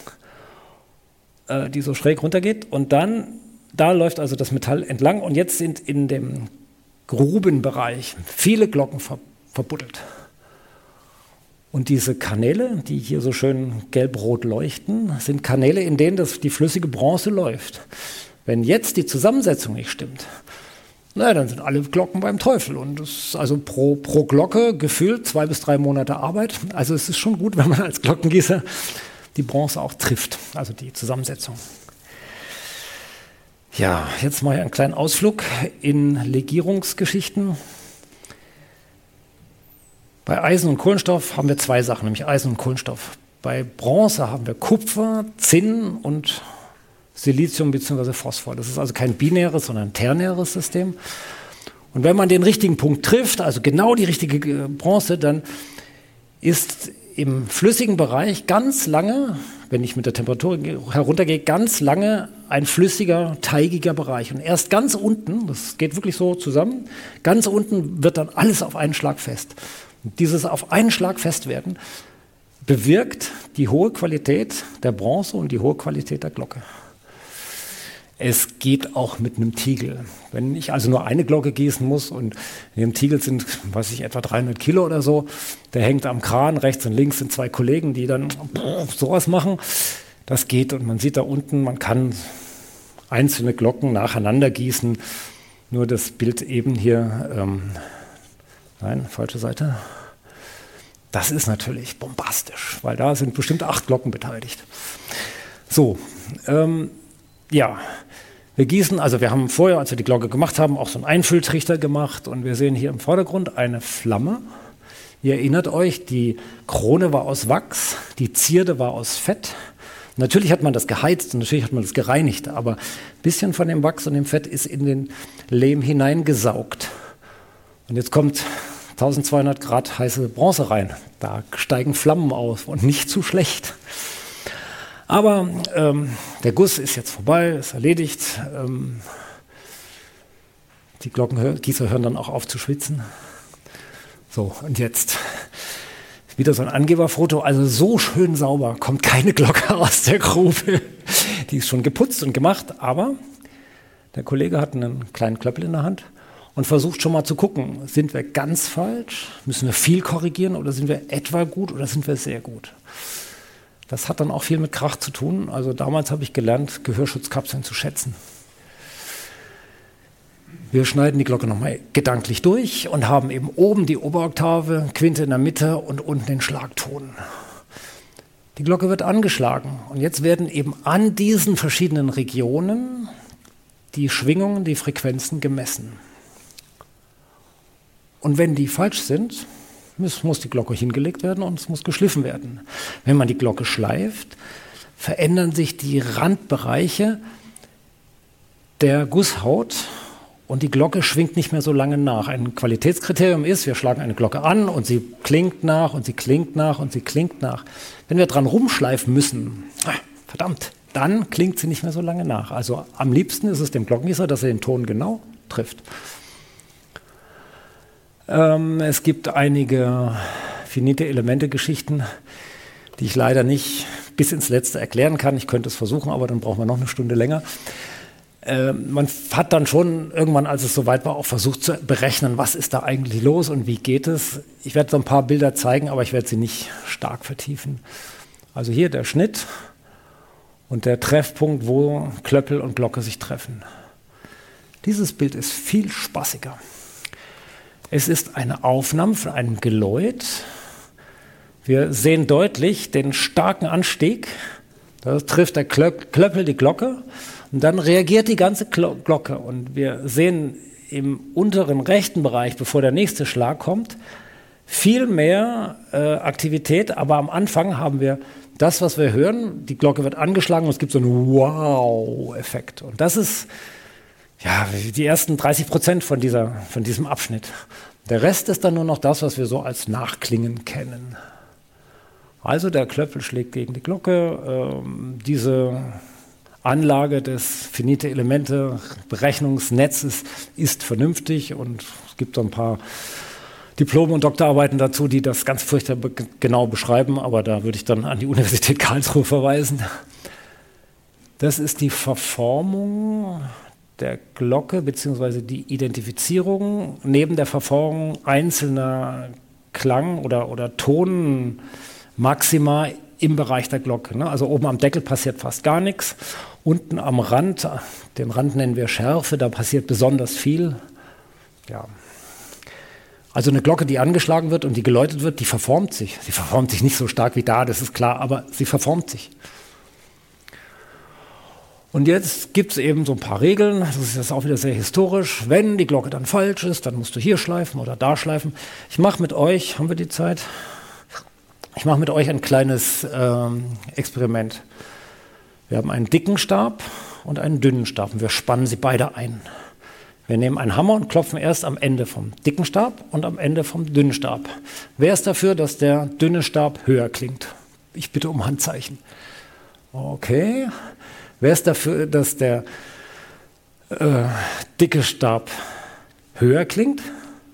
äh, die so schräg runtergeht und dann, da läuft also das Metall entlang und jetzt sind in dem Grubenbereich viele Glocken ver verbuddelt. Und diese Kanäle, die hier so schön gelb-rot leuchten, sind Kanäle, in denen das, die flüssige Bronze läuft. Wenn jetzt die Zusammensetzung nicht stimmt, na, dann sind alle Glocken beim Teufel. Und das ist also pro, pro Glocke gefühlt zwei bis drei Monate Arbeit. Also es ist schon gut, wenn man als Glockengießer die Bronze auch trifft, also die Zusammensetzung. Ja, jetzt mache ich einen kleinen Ausflug in Legierungsgeschichten. Bei Eisen und Kohlenstoff haben wir zwei Sachen, nämlich Eisen und Kohlenstoff. Bei Bronze haben wir Kupfer, Zinn und Silizium bzw. Phosphor. Das ist also kein binäres, sondern ein ternäres System. Und wenn man den richtigen Punkt trifft, also genau die richtige Bronze, dann ist im flüssigen Bereich ganz lange, wenn ich mit der Temperatur heruntergehe, ganz lange ein flüssiger, teigiger Bereich. Und erst ganz unten, das geht wirklich so zusammen, ganz unten wird dann alles auf einen Schlag fest. Und dieses auf einen Schlag festwerden bewirkt die hohe Qualität der Bronze und die hohe Qualität der Glocke. Es geht auch mit einem Tiegel. Wenn ich also nur eine Glocke gießen muss und in dem Tiegel sind, weiß ich, etwa dreihundert Kilo oder so, der hängt am Kran, rechts und links sind zwei Kollegen, die dann sowas machen. Das geht und man sieht da unten, man kann einzelne Glocken nacheinander gießen. Nur das Bild eben hier, ähm, nein, falsche Seite. Das ist natürlich bombastisch, weil da sind bestimmt acht Glocken beteiligt. So, ähm, ja, wir gießen, also wir haben vorher, als wir die Glocke gemacht haben, auch so einen Einfülltrichter gemacht und wir sehen hier im Vordergrund eine Flamme. Ihr erinnert euch, die Krone war aus Wachs, die Zierde war aus Fett. Natürlich hat man das geheizt und natürlich hat man das gereinigt, aber ein bisschen von dem Wachs und dem Fett ist in den Lehm hineingesaugt. Und jetzt kommt eintausendzweihundert Grad heiße Bronze rein. Da steigen Flammen auf und nicht zu schlecht. Aber ähm, der Guss ist jetzt vorbei, ist erledigt. Ähm, die Glockengießer hören dann auch auf zu schwitzen. So, und jetzt wieder so ein Angeberfoto. Also so schön sauber kommt keine Glocke aus der Grube. Die ist schon geputzt und gemacht, aber der Kollege hat einen kleinen Klöppel in der Hand und versucht schon mal zu gucken, sind wir ganz falsch, müssen wir viel korrigieren oder sind wir etwa gut oder sind wir sehr gut. Das hat dann auch viel mit Krach zu tun. Also damals habe ich gelernt, Gehörschutzkapseln zu schätzen. Wir schneiden die Glocke nochmal gedanklich durch und haben eben oben die Oberaoktave, Quinte in der Mitte und unten den Schlagton. Die Glocke wird angeschlagen und jetzt werden eben an diesen verschiedenen Regionen die Schwingungen, die Frequenzen gemessen. Und wenn die falsch sind, muss, muss die Glocke hingelegt werden und es muss geschliffen werden. Wenn man die Glocke schleift, verändern sich die Randbereiche der Gusshaut und die Glocke schwingt nicht mehr so lange nach. Ein Qualitätskriterium ist, wir schlagen eine Glocke an und sie klingt nach und sie klingt nach und sie klingt nach. Wenn wir dran rumschleifen müssen, ah, verdammt, dann klingt sie nicht mehr so lange nach. Also am liebsten ist es dem Glockengießer, dass er den Ton genau trifft. Ähm, es gibt einige finite Elemente-Geschichten, die ich leider nicht bis ins Letzte erklären kann. Ich könnte es versuchen, aber dann brauchen wir noch eine Stunde länger. Ähm, man hat dann schon irgendwann, als es soweit war, auch versucht zu berechnen, was ist da eigentlich los und wie geht es. Ich werde so ein paar Bilder zeigen, aber ich werde sie nicht stark vertiefen. Also hier der Schnitt und der Treffpunkt, wo Klöppel und Glocke sich treffen. Dieses Bild ist viel spaßiger. Es ist eine Aufnahme von einem Geläut. Wir sehen deutlich den starken Anstieg. Da trifft der Klöppel die Glocke und dann reagiert die ganze Glocke. Und wir sehen im unteren rechten Bereich, bevor der nächste Schlag kommt, viel mehr äh, Aktivität. Aber am Anfang haben wir das, was wir hören. Die Glocke wird angeschlagen und es gibt so einen Wow-Effekt. Und das ist ja die ersten dreißig Prozent von, dieser, von diesem Abschnitt. Der Rest ist dann nur noch das, was wir so als Nachklingen kennen. Also der Klöppel schlägt gegen die Glocke. Ähm, diese Anlage des Finite-Elemente-Berechnungsnetzes ist vernünftig und es gibt so ein paar Diplom- und Doktorarbeiten dazu, die das ganz furchtbar be- genau beschreiben, aber da würde ich dann an die Universität Karlsruhe verweisen. Das ist die Verformung der Glocke bzw. die Identifizierung neben der Verformung einzelner Klang- oder, oder Tonmaxima im Bereich der Glocke. Ne? Also oben am Deckel passiert fast gar nichts. Unten am Rand, den Rand nennen wir Schärfe, da passiert besonders viel. Ja. Also eine Glocke, die angeschlagen wird und die geläutet wird, die verformt sich. Sie verformt sich nicht so stark wie da, das ist klar, aber sie verformt sich. Und jetzt gibt es eben so ein paar Regeln, das ist jetzt auch wieder sehr historisch. Wenn die Glocke dann falsch ist, dann musst du hier schleifen oder da schleifen. Ich mache mit euch, haben wir die Zeit? Ich mache mit euch ein kleines ähm, Experiment. Wir haben einen dicken Stab und einen dünnen Stab und wir spannen sie beide ein. Wir nehmen einen Hammer und klopfen erst am Ende vom dicken Stab und am Ende vom dünnen Stab. Wer ist dafür, dass der dünne Stab höher klingt? Ich bitte um Handzeichen. Okay. Wer ist dafür, dass der äh, dicke Stab höher klingt?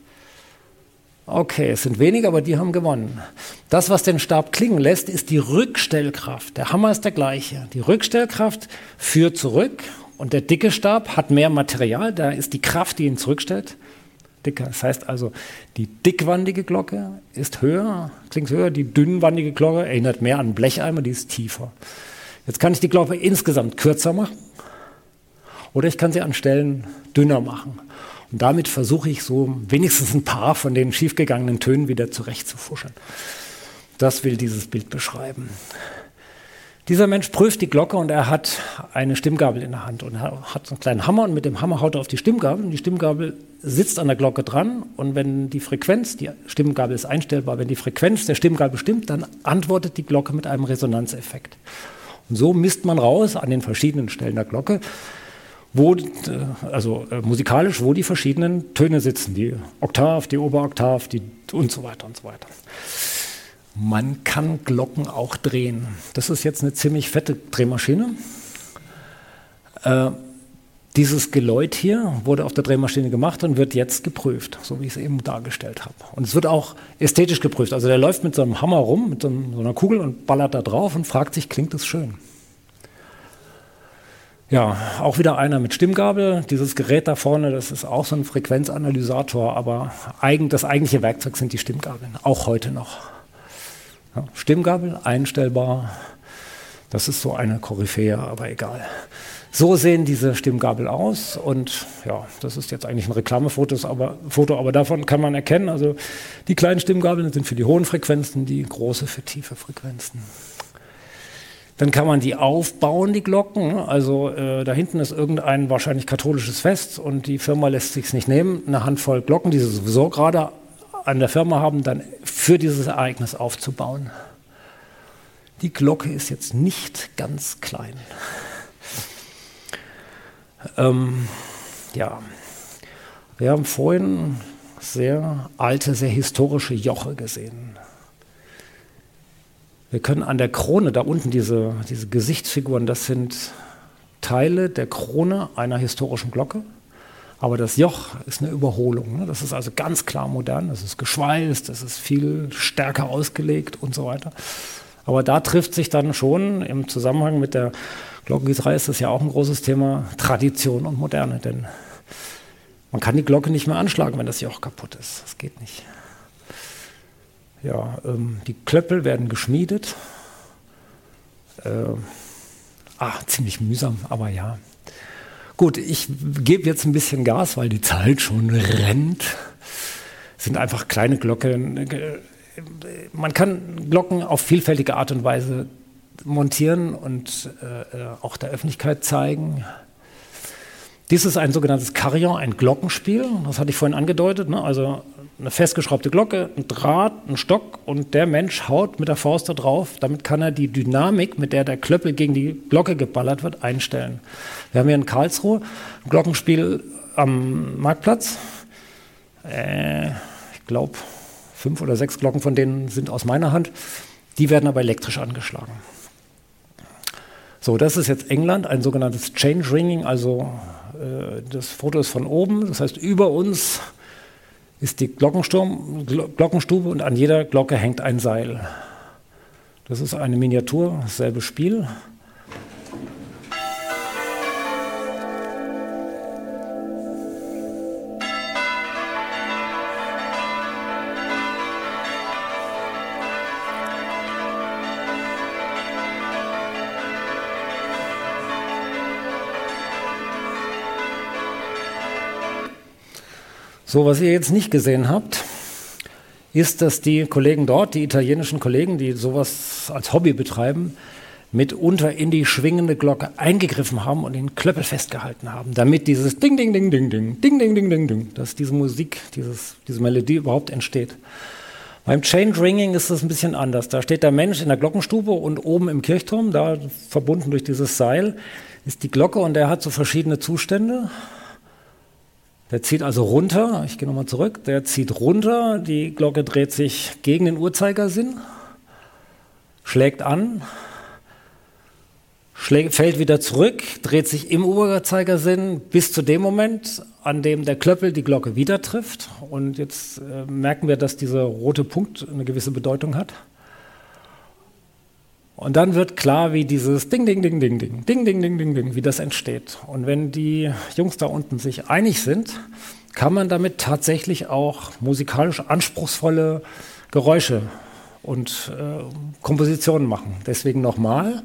Okay, es sind wenige, aber die haben gewonnen. Das, was den Stab klingen lässt, ist die Rückstellkraft. Der Hammer ist der gleiche. Die Rückstellkraft führt zurück und der dicke Stab hat mehr Material. Da ist die Kraft, die ihn zurückstellt, dicker. Das heißt also, die dickwandige Glocke ist höher, klingt höher. Die dünnwandige Glocke erinnert mehr an einen Blecheimer, die ist tiefer. Jetzt kann ich die Glocke insgesamt kürzer machen oder ich kann sie an Stellen dünner machen. Und damit versuche ich so wenigstens ein paar von den schiefgegangenen Tönen wieder zurechtzufuschen. Das will dieses Bild beschreiben. Dieser Mensch prüft die Glocke und er hat eine Stimmgabel in der Hand und er hat so einen kleinen Hammer und mit dem Hammer haut er auf die Stimmgabel und die Stimmgabel sitzt an der Glocke dran und wenn die Frequenz, die Stimmgabel ist einstellbar, wenn die Frequenz der Stimmgabel stimmt, dann antwortet die Glocke mit einem Resonanzeffekt. Und so misst man raus an den verschiedenen Stellen der Glocke, wo, also äh, musikalisch, wo die verschiedenen Töne sitzen, die Oktav, die Oberoktav, die und so weiter und so weiter. Man kann Glocken auch drehen. Das ist jetzt eine ziemlich fette Drehmaschine. Äh, dieses Geläut hier wurde auf der Drehmaschine gemacht und wird jetzt geprüft, so wie ich es eben dargestellt habe. Und es wird auch ästhetisch geprüft. Also der läuft mit so einem Hammer rum, mit so, einem, so einer Kugel und ballert da drauf und fragt sich, klingt das schön? Ja, auch wieder einer mit Stimmgabel. Dieses Gerät da vorne, das ist auch so ein Frequenzanalysator, aber eigen, das eigentliche Werkzeug sind die Stimmgabeln, auch heute noch. Ja, Stimmgabel, einstellbar, das ist so eine Koryphäe, aber egal. So sehen diese Stimmgabel aus und ja, das ist jetzt eigentlich ein Reklamefoto, aber, Foto, aber davon kann man erkennen, also die kleinen Stimmgabeln sind für die hohen Frequenzen, die große für tiefe Frequenzen. Dann kann man die aufbauen, die Glocken, also äh, da hinten ist irgendein wahrscheinlich katholisches Fest und die Firma lässt sich nicht nehmen, eine Handvoll Glocken, die sie sowieso gerade an der Firma haben, dann für dieses Ereignis aufzubauen. Die Glocke ist jetzt nicht ganz klein. Ähm, ja, wir haben vorhin sehr alte, sehr historische Joche gesehen. Wir können an der Krone, da unten diese, diese Gesichtsfiguren, das sind Teile der Krone einer historischen Glocke. Aber das Joch ist eine Überholung. Ne? Das ist also ganz klar modern, das ist geschweißt, das ist viel stärker ausgelegt und so weiter. Aber da trifft sich dann schon im Zusammenhang mit der Glockengießerei ist das ja auch ein großes Thema, Tradition und Moderne. Denn man kann die Glocke nicht mehr anschlagen, wenn das Joch kaputt ist. Das geht nicht. Ja, ähm, die Klöppel werden geschmiedet Äh, ah, ziemlich mühsam, aber ja. Gut, ich gebe jetzt ein bisschen Gas, weil die Zeit schon rennt. Es sind einfach kleine Glocken. Man kann Glocken auf vielfältige Art und Weise montieren und äh, auch der Öffentlichkeit zeigen. Dies ist ein sogenanntes Carillon, ein Glockenspiel. Das hatte ich vorhin angedeutet. Ne? Also eine festgeschraubte Glocke, ein Draht, ein Stock und der Mensch haut mit der Faust da drauf. Damit kann er die Dynamik, mit der der Klöppel gegen die Glocke geballert wird, einstellen. Wir haben hier in Karlsruhe ein Glockenspiel am Marktplatz. Äh, ich glaube, fünf oder sechs Glocken von denen sind aus meiner Hand. Die werden aber elektrisch angeschlagen. So, das ist jetzt England, ein sogenanntes Change Ringing. Also äh, das Foto ist von oben. Das heißt, über uns ist die Glockensturm, Glo- Glockenstube und an jeder Glocke hängt ein Seil. Das ist eine Miniatur, dasselbe Spiel. So, was ihr jetzt nicht gesehen habt, ist, dass die Kollegen dort, die italienischen Kollegen, die sowas als Hobby betreiben, mitunter in die schwingende Glocke eingegriffen haben und den Klöppel festgehalten haben, damit dieses Ding, Ding, Ding, Ding, Ding, Ding, Ding, Ding, Ding, Ding, dass diese Musik, dieses, diese Melodie überhaupt entsteht. Beim Chain Ringing ist das ein bisschen anders. Da steht der Mensch in der Glockenstube und oben im Kirchturm, da verbunden durch dieses Seil, ist die Glocke und der hat so verschiedene Zustände. Der zieht also runter, ich gehe nochmal zurück, der zieht runter, die Glocke dreht sich gegen den Uhrzeigersinn, schlägt an, schlägt, fällt wieder zurück, dreht sich im Uhrzeigersinn bis zu dem Moment, an dem der Klöppel die Glocke wieder trifft. Und jetzt äh, merken wir, dass dieser rote Punkt eine gewisse Bedeutung hat. Und dann wird klar, wie dieses Ding, Ding, Ding, Ding, Ding, Ding, Ding, Ding, Ding, Ding, wie das entsteht. Und wenn die Jungs da unten sich einig sind, kann man damit tatsächlich auch musikalisch anspruchsvolle Geräusche und äh, Kompositionen machen. Deswegen nochmal.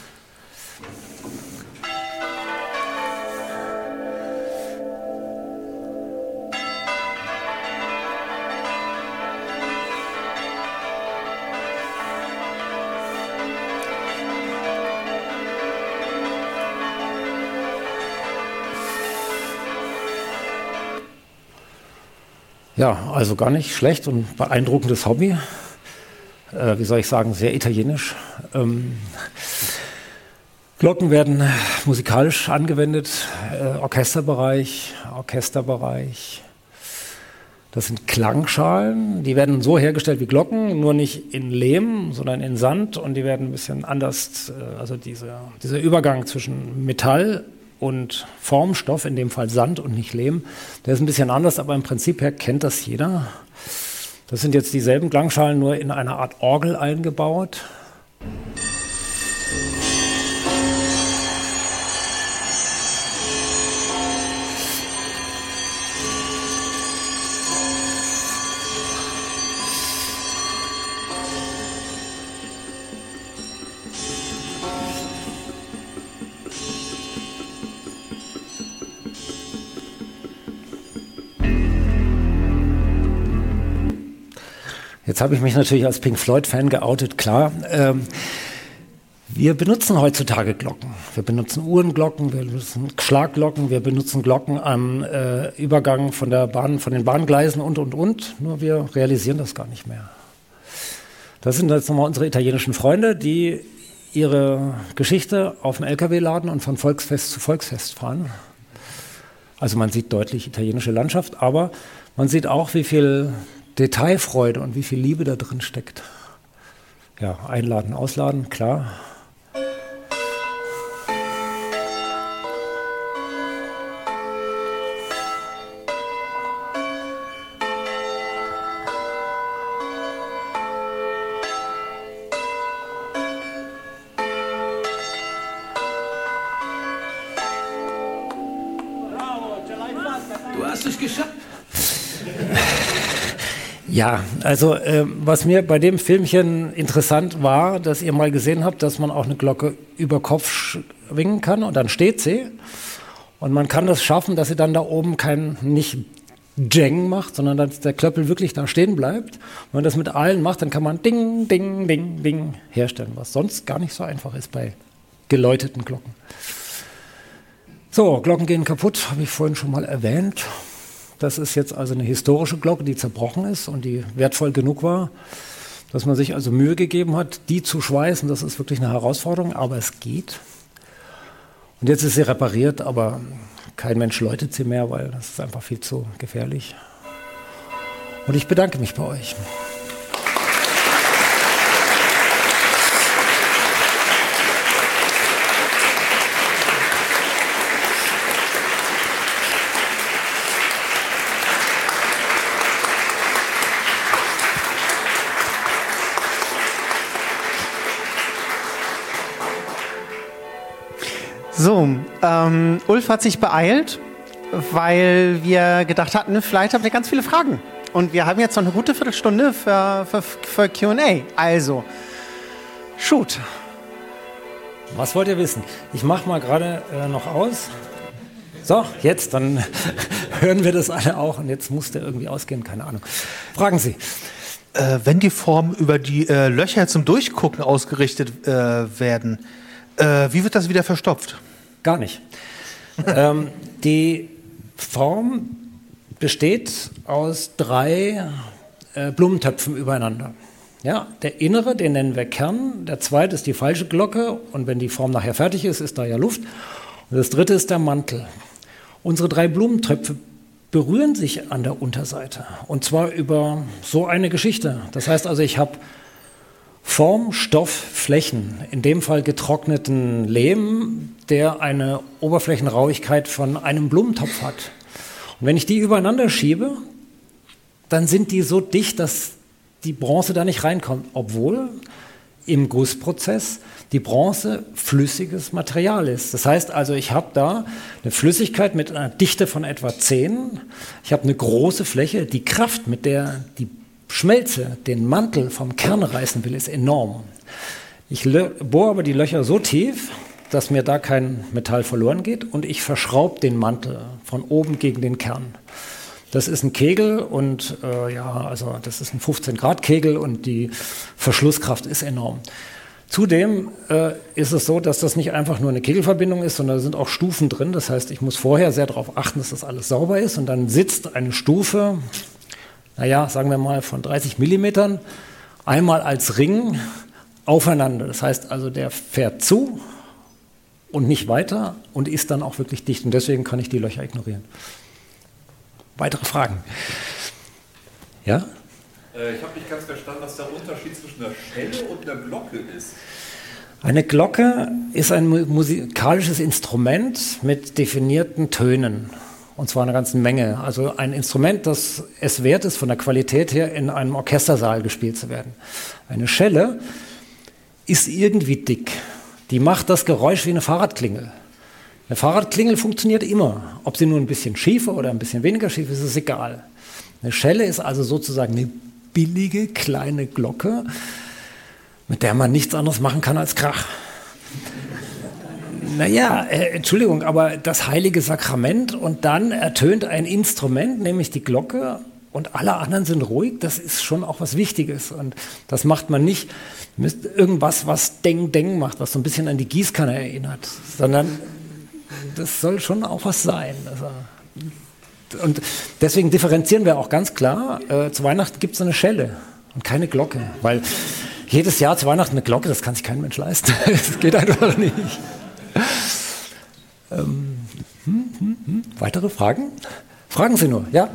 Ja, also gar nicht schlecht und beeindruckendes Hobby. Äh, wie soll ich sagen, sehr italienisch. Ähm, Glocken werden musikalisch angewendet, äh, Orchesterbereich, Orchesterbereich. Das sind Klangschalen, die werden so hergestellt wie Glocken, nur nicht in Lehm, sondern in Sand und die werden ein bisschen anders, äh, also diese, dieser Übergang zwischen Metall und Formstoff, in dem Fall Sand und nicht Lehm, der ist ein bisschen anders, aber im Prinzip her kennt das jeder. Das sind jetzt dieselben Klangschalen, nur in einer Art Orgel eingebaut. Jetzt habe ich mich natürlich als Pink Floyd-Fan geoutet, klar. Ähm, wir benutzen heutzutage Glocken. Wir benutzen Uhrenglocken, wir benutzen Schlagglocken, wir benutzen Glocken am äh, Übergang von der Bahn, von den Bahngleisen und, und, und. Nur wir realisieren das gar nicht mehr. Das sind jetzt nochmal unsere italienischen Freunde, die ihre Geschichte auf dem L K W laden und von Volksfest zu Volksfest fahren. Also man sieht deutlich italienische Landschaft, aber man sieht auch, wie viel Detailfreude und wie viel Liebe da drin steckt. Ja, einladen, ausladen, klar. Du hast es geschafft. Ja, also äh, was mir bei dem Filmchen interessant war, dass ihr mal gesehen habt, dass man auch eine Glocke über Kopf schwingen kann und dann steht sie. Und man kann das schaffen, dass sie dann da oben kein, nicht Jeng macht, sondern dass der Klöppel wirklich da stehen bleibt. Wenn man das mit allen macht, dann kann man Ding, Ding, Ding, Ding herstellen, was sonst gar nicht so einfach ist bei geläuteten Glocken. So, Glocken gehen kaputt, habe ich vorhin schon mal erwähnt. Das ist jetzt also eine historische Glocke, die zerbrochen ist und die wertvoll genug war, dass man sich also Mühe gegeben hat, die zu schweißen. Das ist wirklich eine Herausforderung, aber es geht. Und jetzt ist sie repariert, aber kein Mensch läutet sie mehr, weil das ist einfach viel zu gefährlich. Und ich bedanke mich bei euch. So, ähm, Ulf hat sich beeilt, weil wir gedacht hatten, vielleicht habt ihr ganz viele Fragen. Und wir haben jetzt noch eine gute Viertelstunde für, für, für Q und A. Also, shoot. Was wollt ihr wissen? Ich mache mal gerade äh, noch aus. So, jetzt, dann hören wir das alle auch. Und jetzt muss der irgendwie ausgehen, keine Ahnung. Fragen Sie. Äh, wenn die Formen über die äh, Löcher zum Durchgucken ausgerichtet äh, werden, äh, wie wird das wieder verstopft? Gar nicht. ähm, die Form besteht aus drei äh, Blumentöpfen übereinander. Ja, der innere, den nennen wir Kern, der zweite ist die falsche Glocke und wenn die Form nachher fertig ist, ist da ja Luft. Und das dritte ist der Mantel. Unsere drei Blumentöpfe berühren sich an der Unterseite und zwar über so eine Geschichte. Das heißt also, ich habe Form, Stoff, Flächen, in dem Fall getrockneten Lehm, der eine Oberflächenrauigkeit von einem Blumentopf hat. Und wenn ich die übereinander schiebe, dann sind die so dicht, dass die Bronze da nicht reinkommt, obwohl im Gussprozess die Bronze flüssiges Material ist. Das heißt also, ich habe da eine Flüssigkeit mit einer Dichte von etwa zehn, ich habe eine große Fläche, die Kraft, mit der die Schmelze den Mantel vom Kern reißen will, ist enorm. Ich bohre aber die Löcher so tief, dass mir da kein Metall verloren geht und ich verschraube den Mantel von oben gegen den Kern. Das ist ein Kegel und äh, ja, also das ist ein fünfzehn Grad Kegel und die Verschlusskraft ist enorm. Zudem äh, ist es so, dass das nicht einfach nur eine Kegelverbindung ist, sondern da sind auch Stufen drin. Das heißt, ich muss vorher sehr darauf achten, dass das alles sauber ist und dann sitzt eine Stufe, naja, sagen wir mal von dreißig Millimetern, einmal als Ring aufeinander. Das heißt also, der fährt zu und nicht weiter und ist dann auch wirklich dicht. Und deswegen kann ich die Löcher ignorieren. Weitere Fragen? Ja? Äh, ich habe nicht ganz verstanden, was der Unterschied zwischen einer Schelle und einer Glocke ist. Eine Glocke ist ein musikalisches Instrument mit definierten Tönen. Und zwar eine ganze Menge. Also ein Instrument, das es wert ist, von der Qualität her in einem Orchestersaal gespielt zu werden. Eine Schelle ist irgendwie dick. Die macht das Geräusch wie eine Fahrradklingel. Eine Fahrradklingel funktioniert immer. Ob sie nur ein bisschen schiefer oder ein bisschen weniger schief ist, ist egal. Eine Schelle ist also sozusagen eine billige kleine Glocke, mit der man nichts anderes machen kann als Krach. Naja, äh, Entschuldigung, aber das heilige Sakrament und dann ertönt ein Instrument, nämlich die Glocke und alle anderen sind ruhig, das ist schon auch was Wichtiges und das macht man nicht mit irgendwas, was Deng-Deng macht, was so ein bisschen an die Gießkanne erinnert, sondern das soll schon auch was sein. Also, und deswegen differenzieren wir auch ganz klar, äh, zu Weihnachten gibt es eine Schelle und keine Glocke, weil jedes Jahr zu Weihnachten eine Glocke, das kann sich kein Mensch leisten, das geht einfach nicht. Ähm, hm, hm, hm. Weitere Fragen? Fragen Sie nur, ja?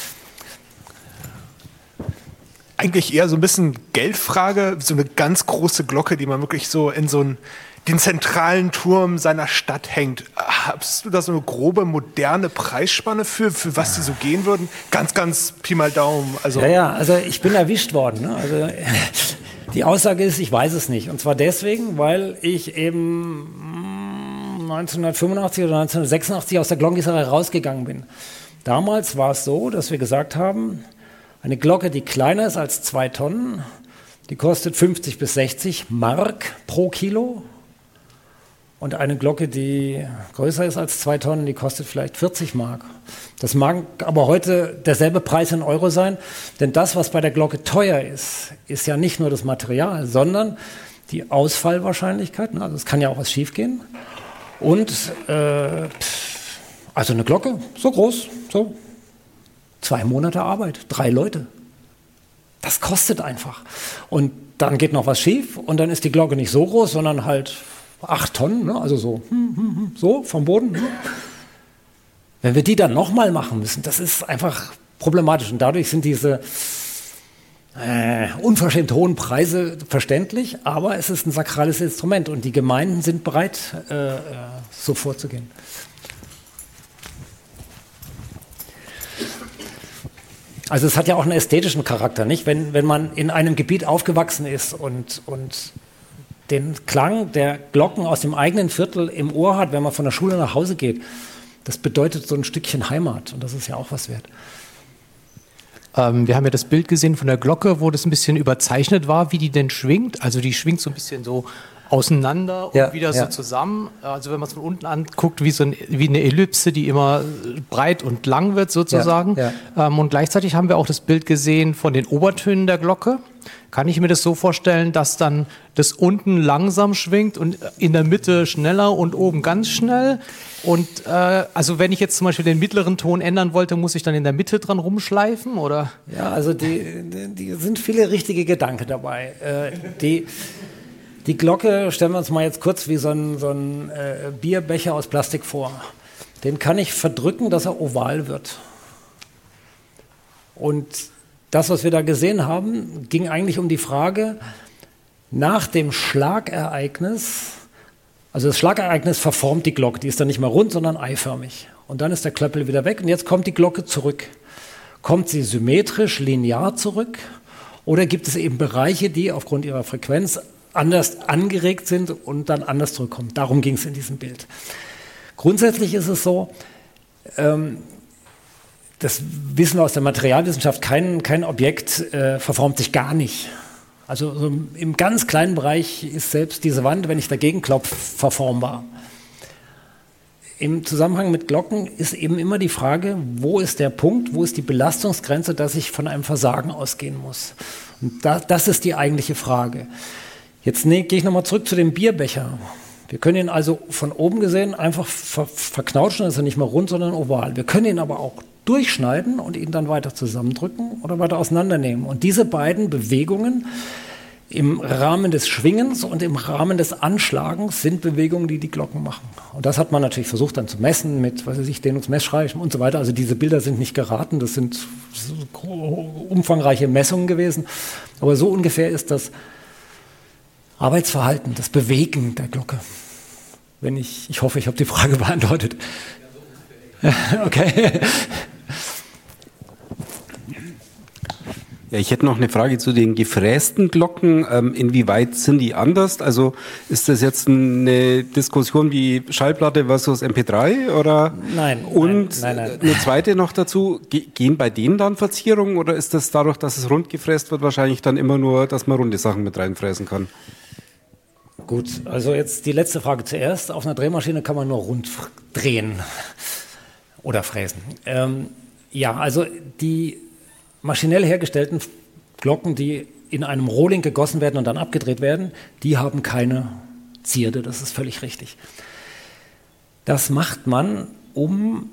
Eigentlich eher so ein bisschen Geldfrage, so eine ganz große Glocke, die man wirklich so in so einen, den zentralen Turm seiner Stadt hängt. Hast du da so eine grobe, moderne Preisspanne für, für was die so gehen würden? Ganz, ganz Pi mal Daumen. Also ja, ja, also ich bin erwischt worden. Ne? Also die Aussage ist, ich weiß es nicht. Und zwar deswegen, weil ich eben neunzehnhundertfünfundachtzig oder neunzehnhundertsechsundachtzig aus der Glockengießerei rausgegangen bin. Damals war es so, dass wir gesagt haben, Eine Glocke, die kleiner ist als zwei Tonnen, die kostet fünfzig bis sechzig Mark pro Kilo. Und eine Glocke, die größer ist als zwei Tonnen, die kostet vielleicht vierzig Mark. Das mag aber heute derselbe Preis in Euro sein, denn das, was bei der Glocke teuer ist, ist ja nicht nur das Material, sondern die Ausfallwahrscheinlichkeit. Also es kann ja auch was schiefgehen. Und äh, also eine Glocke, so groß, so zwei Monate Arbeit, drei Leute. Das kostet einfach. Und dann geht noch was schief und dann ist die Glocke nicht so groß, sondern halt acht Tonnen, ne? Also so, so vom Boden. Wenn wir die dann nochmal machen müssen, das ist einfach problematisch. Und dadurch sind diese äh, unverschämt hohen Preise verständlich, aber es ist ein sakrales Instrument und die Gemeinden sind bereit, äh, so vorzugehen. Also es hat ja auch einen ästhetischen Charakter, nicht? Wenn, wenn man in einem Gebiet aufgewachsen ist und, und den Klang der Glocken aus dem eigenen Viertel im Ohr hat, wenn man von der Schule nach Hause geht, das bedeutet so ein Stückchen Heimat und das ist ja auch was wert. Ähm, wir haben ja das Bild gesehen von der Glocke, wo das ein bisschen überzeichnet war, wie die denn schwingt. Also die schwingt so ein bisschen so auseinander und ja, wieder ja. so zusammen. Also wenn man es von unten anguckt, wie, so ein, wie eine Ellipse, die immer breit und lang wird sozusagen. Ja, ja. Ähm, und gleichzeitig haben wir auch das Bild gesehen von den Obertönen der Glocke. Kann ich mir das so vorstellen, dass dann das unten langsam schwingt und in der Mitte schneller und oben ganz schnell? Und äh, also wenn ich jetzt zum Beispiel den mittleren Ton ändern wollte, muss ich dann in der Mitte dran rumschleifen, oder? Ja, also die, die, die sind viele richtige Gedanken dabei. Äh, die, die Glocke, stellen wir uns mal jetzt kurz wie so ein, so ein äh, Bierbecher aus Plastik vor. Den kann ich verdrücken, dass er oval wird. Und das, was wir da gesehen haben, ging eigentlich um die Frage, nach dem Schlagereignis, also das Schlagereignis verformt die Glocke, die ist dann nicht mehr rund, sondern eiförmig. Und dann ist der Klöppel wieder weg und jetzt kommt die Glocke zurück. Kommt sie symmetrisch, linear zurück oder gibt es eben Bereiche, die aufgrund ihrer Frequenz anders angeregt sind und dann anders zurückkommen? Darum ging es in diesem Bild. Grundsätzlich ist es so, ähm, das wissen wir aus der Materialwissenschaft, kein, kein Objekt äh, verformt sich gar nicht. Also so im ganz kleinen Bereich ist selbst diese Wand, wenn ich dagegen klopfe, verformbar. Im Zusammenhang mit Glocken ist eben immer die Frage, wo ist der Punkt, wo ist die Belastungsgrenze, dass ich von einem Versagen ausgehen muss. Und da, das ist die eigentliche Frage. Jetzt ne, gehe ich nochmal zurück zu dem Bierbecher. Wir können ihn also von oben gesehen einfach ver verknautschen, das ist ja nicht mehr rund, sondern oval. Wir können ihn aber auch durchschneiden und ihn dann weiter zusammendrücken oder weiter auseinandernehmen. Und diese beiden Bewegungen im Rahmen des Schwingens und im Rahmen des Anschlagens sind Bewegungen, die die Glocken machen. Und das hat man natürlich versucht dann zu messen mit, was weiß ich, Dehnungsmessschreiben und so weiter. Also diese Bilder sind nicht geraten, das sind umfangreiche Messungen gewesen. Aber so ungefähr ist das Arbeitsverhalten, das Bewegen der Glocke. Wenn ich, ich hoffe, ich habe die Frage beantwortet. Okay. Ja, ich hätte noch eine Frage zu den gefrästen Glocken. Ähm, inwieweit sind die anders? Also ist das jetzt eine Diskussion wie Schallplatte versus M P drei? Oder? Nein. Und nein, nein, nein. eine zweite noch dazu, ge gehen bei denen dann Verzierungen oder ist das dadurch, dass es rund gefräst wird, wahrscheinlich dann immer nur, dass man runde Sachen mit reinfräsen kann? Gut, also jetzt die letzte Frage zuerst. Auf einer Drehmaschine kann man nur rund drehen oder fräsen. Ähm, ja, also die maschinell hergestellten Glocken, die in einem Rohling gegossen werden und dann abgedreht werden, die haben keine Zierde, das ist völlig richtig. Das macht man, um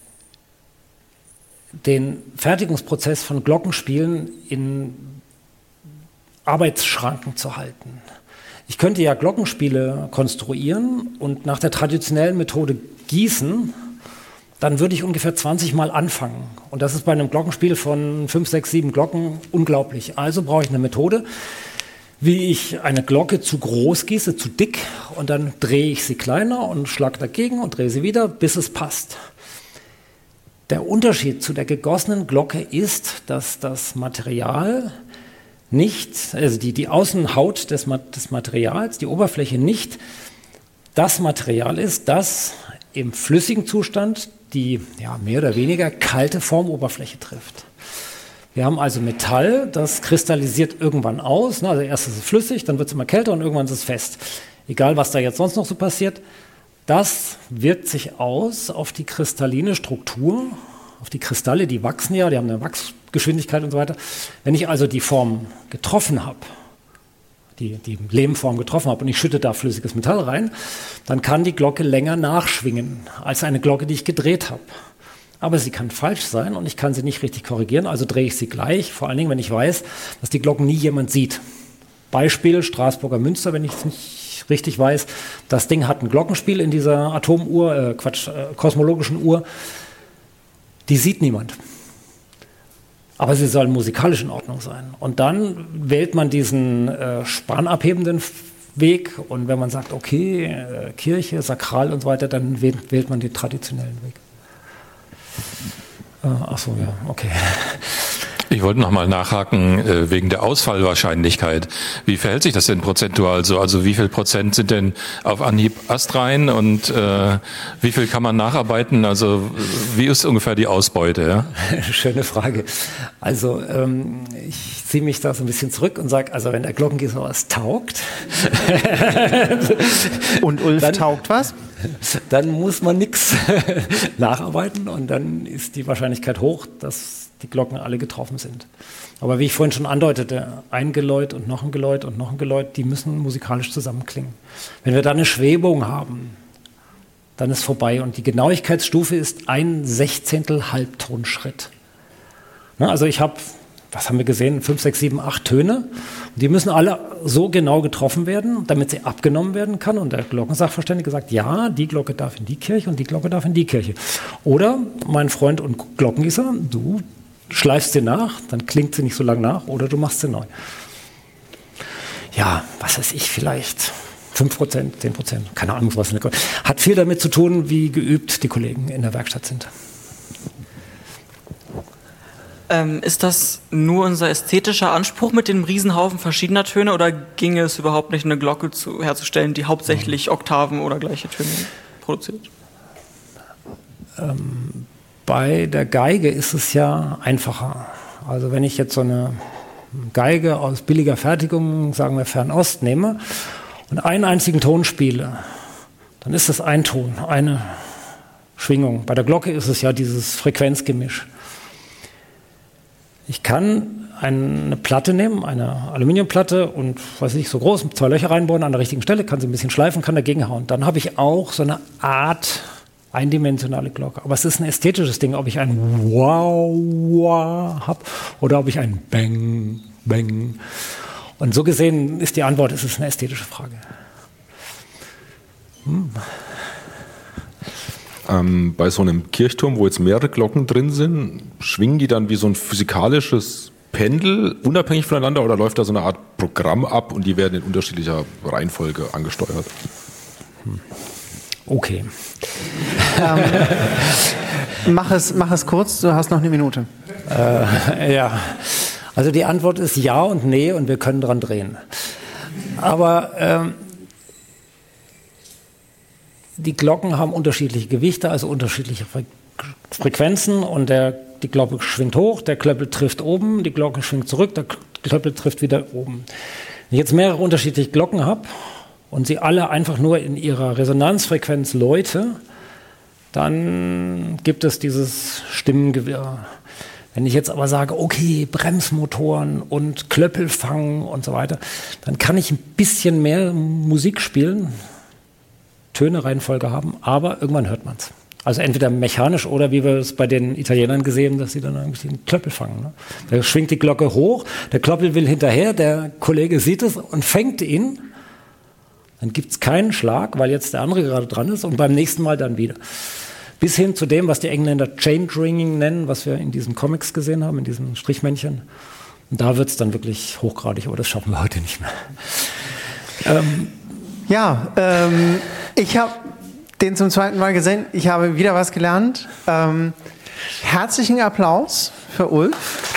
den Fertigungsprozess von Glockenspielen in Arbeitsschranken zu halten. Ich könnte ja Glockenspiele konstruieren und nach der traditionellen Methode gießen, dann würde ich ungefähr zwanzig Mal anfangen. Und das ist bei einem Glockenspiel von fünf, sechs, sieben Glocken unglaublich. Also brauche ich eine Methode, wie ich eine Glocke zu groß gieße, zu dick, und dann drehe ich sie kleiner und schlage dagegen und drehe sie wieder, bis es passt. Der Unterschied zu der gegossenen Glocke ist, dass das Material nicht, also die, die Außenhaut des, des Materials, die Oberfläche nicht das Material ist, das im flüssigen Zustand die ja, mehr oder weniger kalte Formoberfläche trifft. Wir haben also Metall, das kristallisiert irgendwann aus. Ne? Also erst ist es flüssig, dann wird es immer kälter und irgendwann ist es fest. Egal, was da jetzt sonst noch so passiert, das wirkt sich aus auf die kristalline Struktur, auf die Kristalle, die wachsen ja, die haben eine Wachsgeschwindigkeit und so weiter. Wenn ich also die Form getroffen habe, die, die Lehmform getroffen habe und ich schütte da flüssiges Metall rein, dann kann die Glocke länger nachschwingen als eine Glocke, die ich gedreht habe. Aber sie kann falsch sein und ich kann sie nicht richtig korrigieren, also drehe ich sie gleich, vor allen Dingen, wenn ich weiß, dass die Glocken nie jemand sieht. Beispiel Straßburger Münster, wenn ich es nicht richtig weiß. Das Ding hat ein Glockenspiel in dieser Atomuhr, äh, Quatsch, äh, kosmologischen Uhr. Die sieht niemand. Aber sie soll musikalisch in Ordnung sein. Und dann wählt man diesen äh, spannabhebenden Weg. Und wenn man sagt, okay, äh, Kirche, sakral und so weiter, dann wählt, wählt man den traditionellen Weg. Äh, ach so, ja, okay. Ich wollte noch mal nachhaken äh, wegen der Ausfallwahrscheinlichkeit. Wie verhält sich das denn prozentual so? Also wie viel Prozent sind denn auf Anhieb astrein und äh, wie viel kann man nacharbeiten? Also wie ist ungefähr die Ausbeute? Ja? Schöne Frage. Also ähm, ich ziehe mich da so ein bisschen zurück und sage, also wenn der Glockengießer was taugt. Und Ulf dann, taugt was? Dann muss man nichts nacharbeiten und dann ist die Wahrscheinlichkeit hoch, dass die Glocken alle getroffen sind. Aber wie ich vorhin schon andeutete, ein Geläut und noch ein Geläut und noch ein Geläut, die müssen musikalisch zusammenklingen. Wenn wir da eine Schwebung haben, dann ist vorbei. Und die Genauigkeitsstufe ist ein Sechzehntel Halbtonschritt. Na, also ich habe, was haben wir gesehen, fünf, sechs, sieben, acht Töne. Die müssen alle so genau getroffen werden, damit sie abgenommen werden kann. Und der Glockensachverständige sagt, ja, die Glocke darf in die Kirche und die Glocke darf in die Kirche. Oder mein Freund und Glockengießer, du schleifst sie nach, dann klingt sie nicht so lang nach, oder du machst sie neu. Ja, was weiß ich, vielleicht fünf Prozent, zehn Prozent, keine Ahnung, was. Hat viel damit zu tun, wie geübt die Kollegen in der Werkstatt sind. Ähm, ist das nur unser ästhetischer Anspruch mit dem Riesenhaufen verschiedener Töne oder ginge es überhaupt nicht, eine Glocke zu, herzustellen, die hauptsächlich Oktaven oder gleiche Töne produziert? Ähm, bei der Geige ist es ja einfacher. Also wenn ich jetzt so eine Geige aus billiger Fertigung, sagen wir Fernost, nehme und einen einzigen Ton spiele, dann ist das ein Ton, eine Schwingung. Bei der Glocke ist es ja dieses Frequenzgemisch. Ich kann eine Platte nehmen, eine Aluminiumplatte und, weiß ich, so groß, zwei Löcher reinbohren an der richtigen Stelle, kann sie ein bisschen schleifen, kann dagegen hauen. Dann habe ich auch so eine Art eindimensionale Glocke. Aber es ist ein ästhetisches Ding, ob ich ein Wow, Wow habe oder ob ich ein Bang, Bang. Und so gesehen ist die Antwort, es ist eine ästhetische Frage. Hm. Ähm, bei so einem Kirchturm, wo jetzt mehrere Glocken drin sind, schwingen die dann wie so ein physikalisches Pendel unabhängig voneinander oder läuft da so eine Art Programm ab und die werden in unterschiedlicher Reihenfolge angesteuert? Hm. Okay. ähm, mach, es, mach es kurz, du hast noch eine Minute. Äh, ja, also die Antwort ist ja und nee und wir können dran drehen. Aber ähm, die Glocken haben unterschiedliche Gewichte, also unterschiedliche Fre- Frequenzen und der, die Glocke schwingt hoch, der Klöppel trifft oben, die Glocke schwingt zurück, der Klöppel trifft wieder oben. Wenn ich jetzt mehrere unterschiedliche Glocken habe und sie alle einfach nur in ihrer Resonanzfrequenz läute, dann gibt es dieses Stimmengewirr. Wenn ich jetzt aber sage, okay, Bremsmotoren und Klöppelfang und so weiter, dann kann ich ein bisschen mehr Musik spielen, Töne-Reihenfolge haben, aber irgendwann hört man es. Also entweder mechanisch oder wie wir es bei den Italienern gesehen haben, dass sie dann irgendwie einen Klöppel fangen. Ne? Da schwingt die Glocke hoch, der Klöppel will hinterher, der Kollege sieht es und fängt ihn. Dann gibt es keinen Schlag, weil jetzt der andere gerade dran ist und beim nächsten Mal dann wieder. Bis hin zu dem, was die Engländer Chain-Ringing nennen, was wir in diesen Comics gesehen haben, in diesen Strichmännchen. Und da wird es dann wirklich hochgradig, aber das schaffen wir heute nicht mehr. Ähm, ja, ähm, ich habe den zum zweiten Mal gesehen. Ich habe wieder was gelernt. Ähm, herzlichen Applaus für Ulf.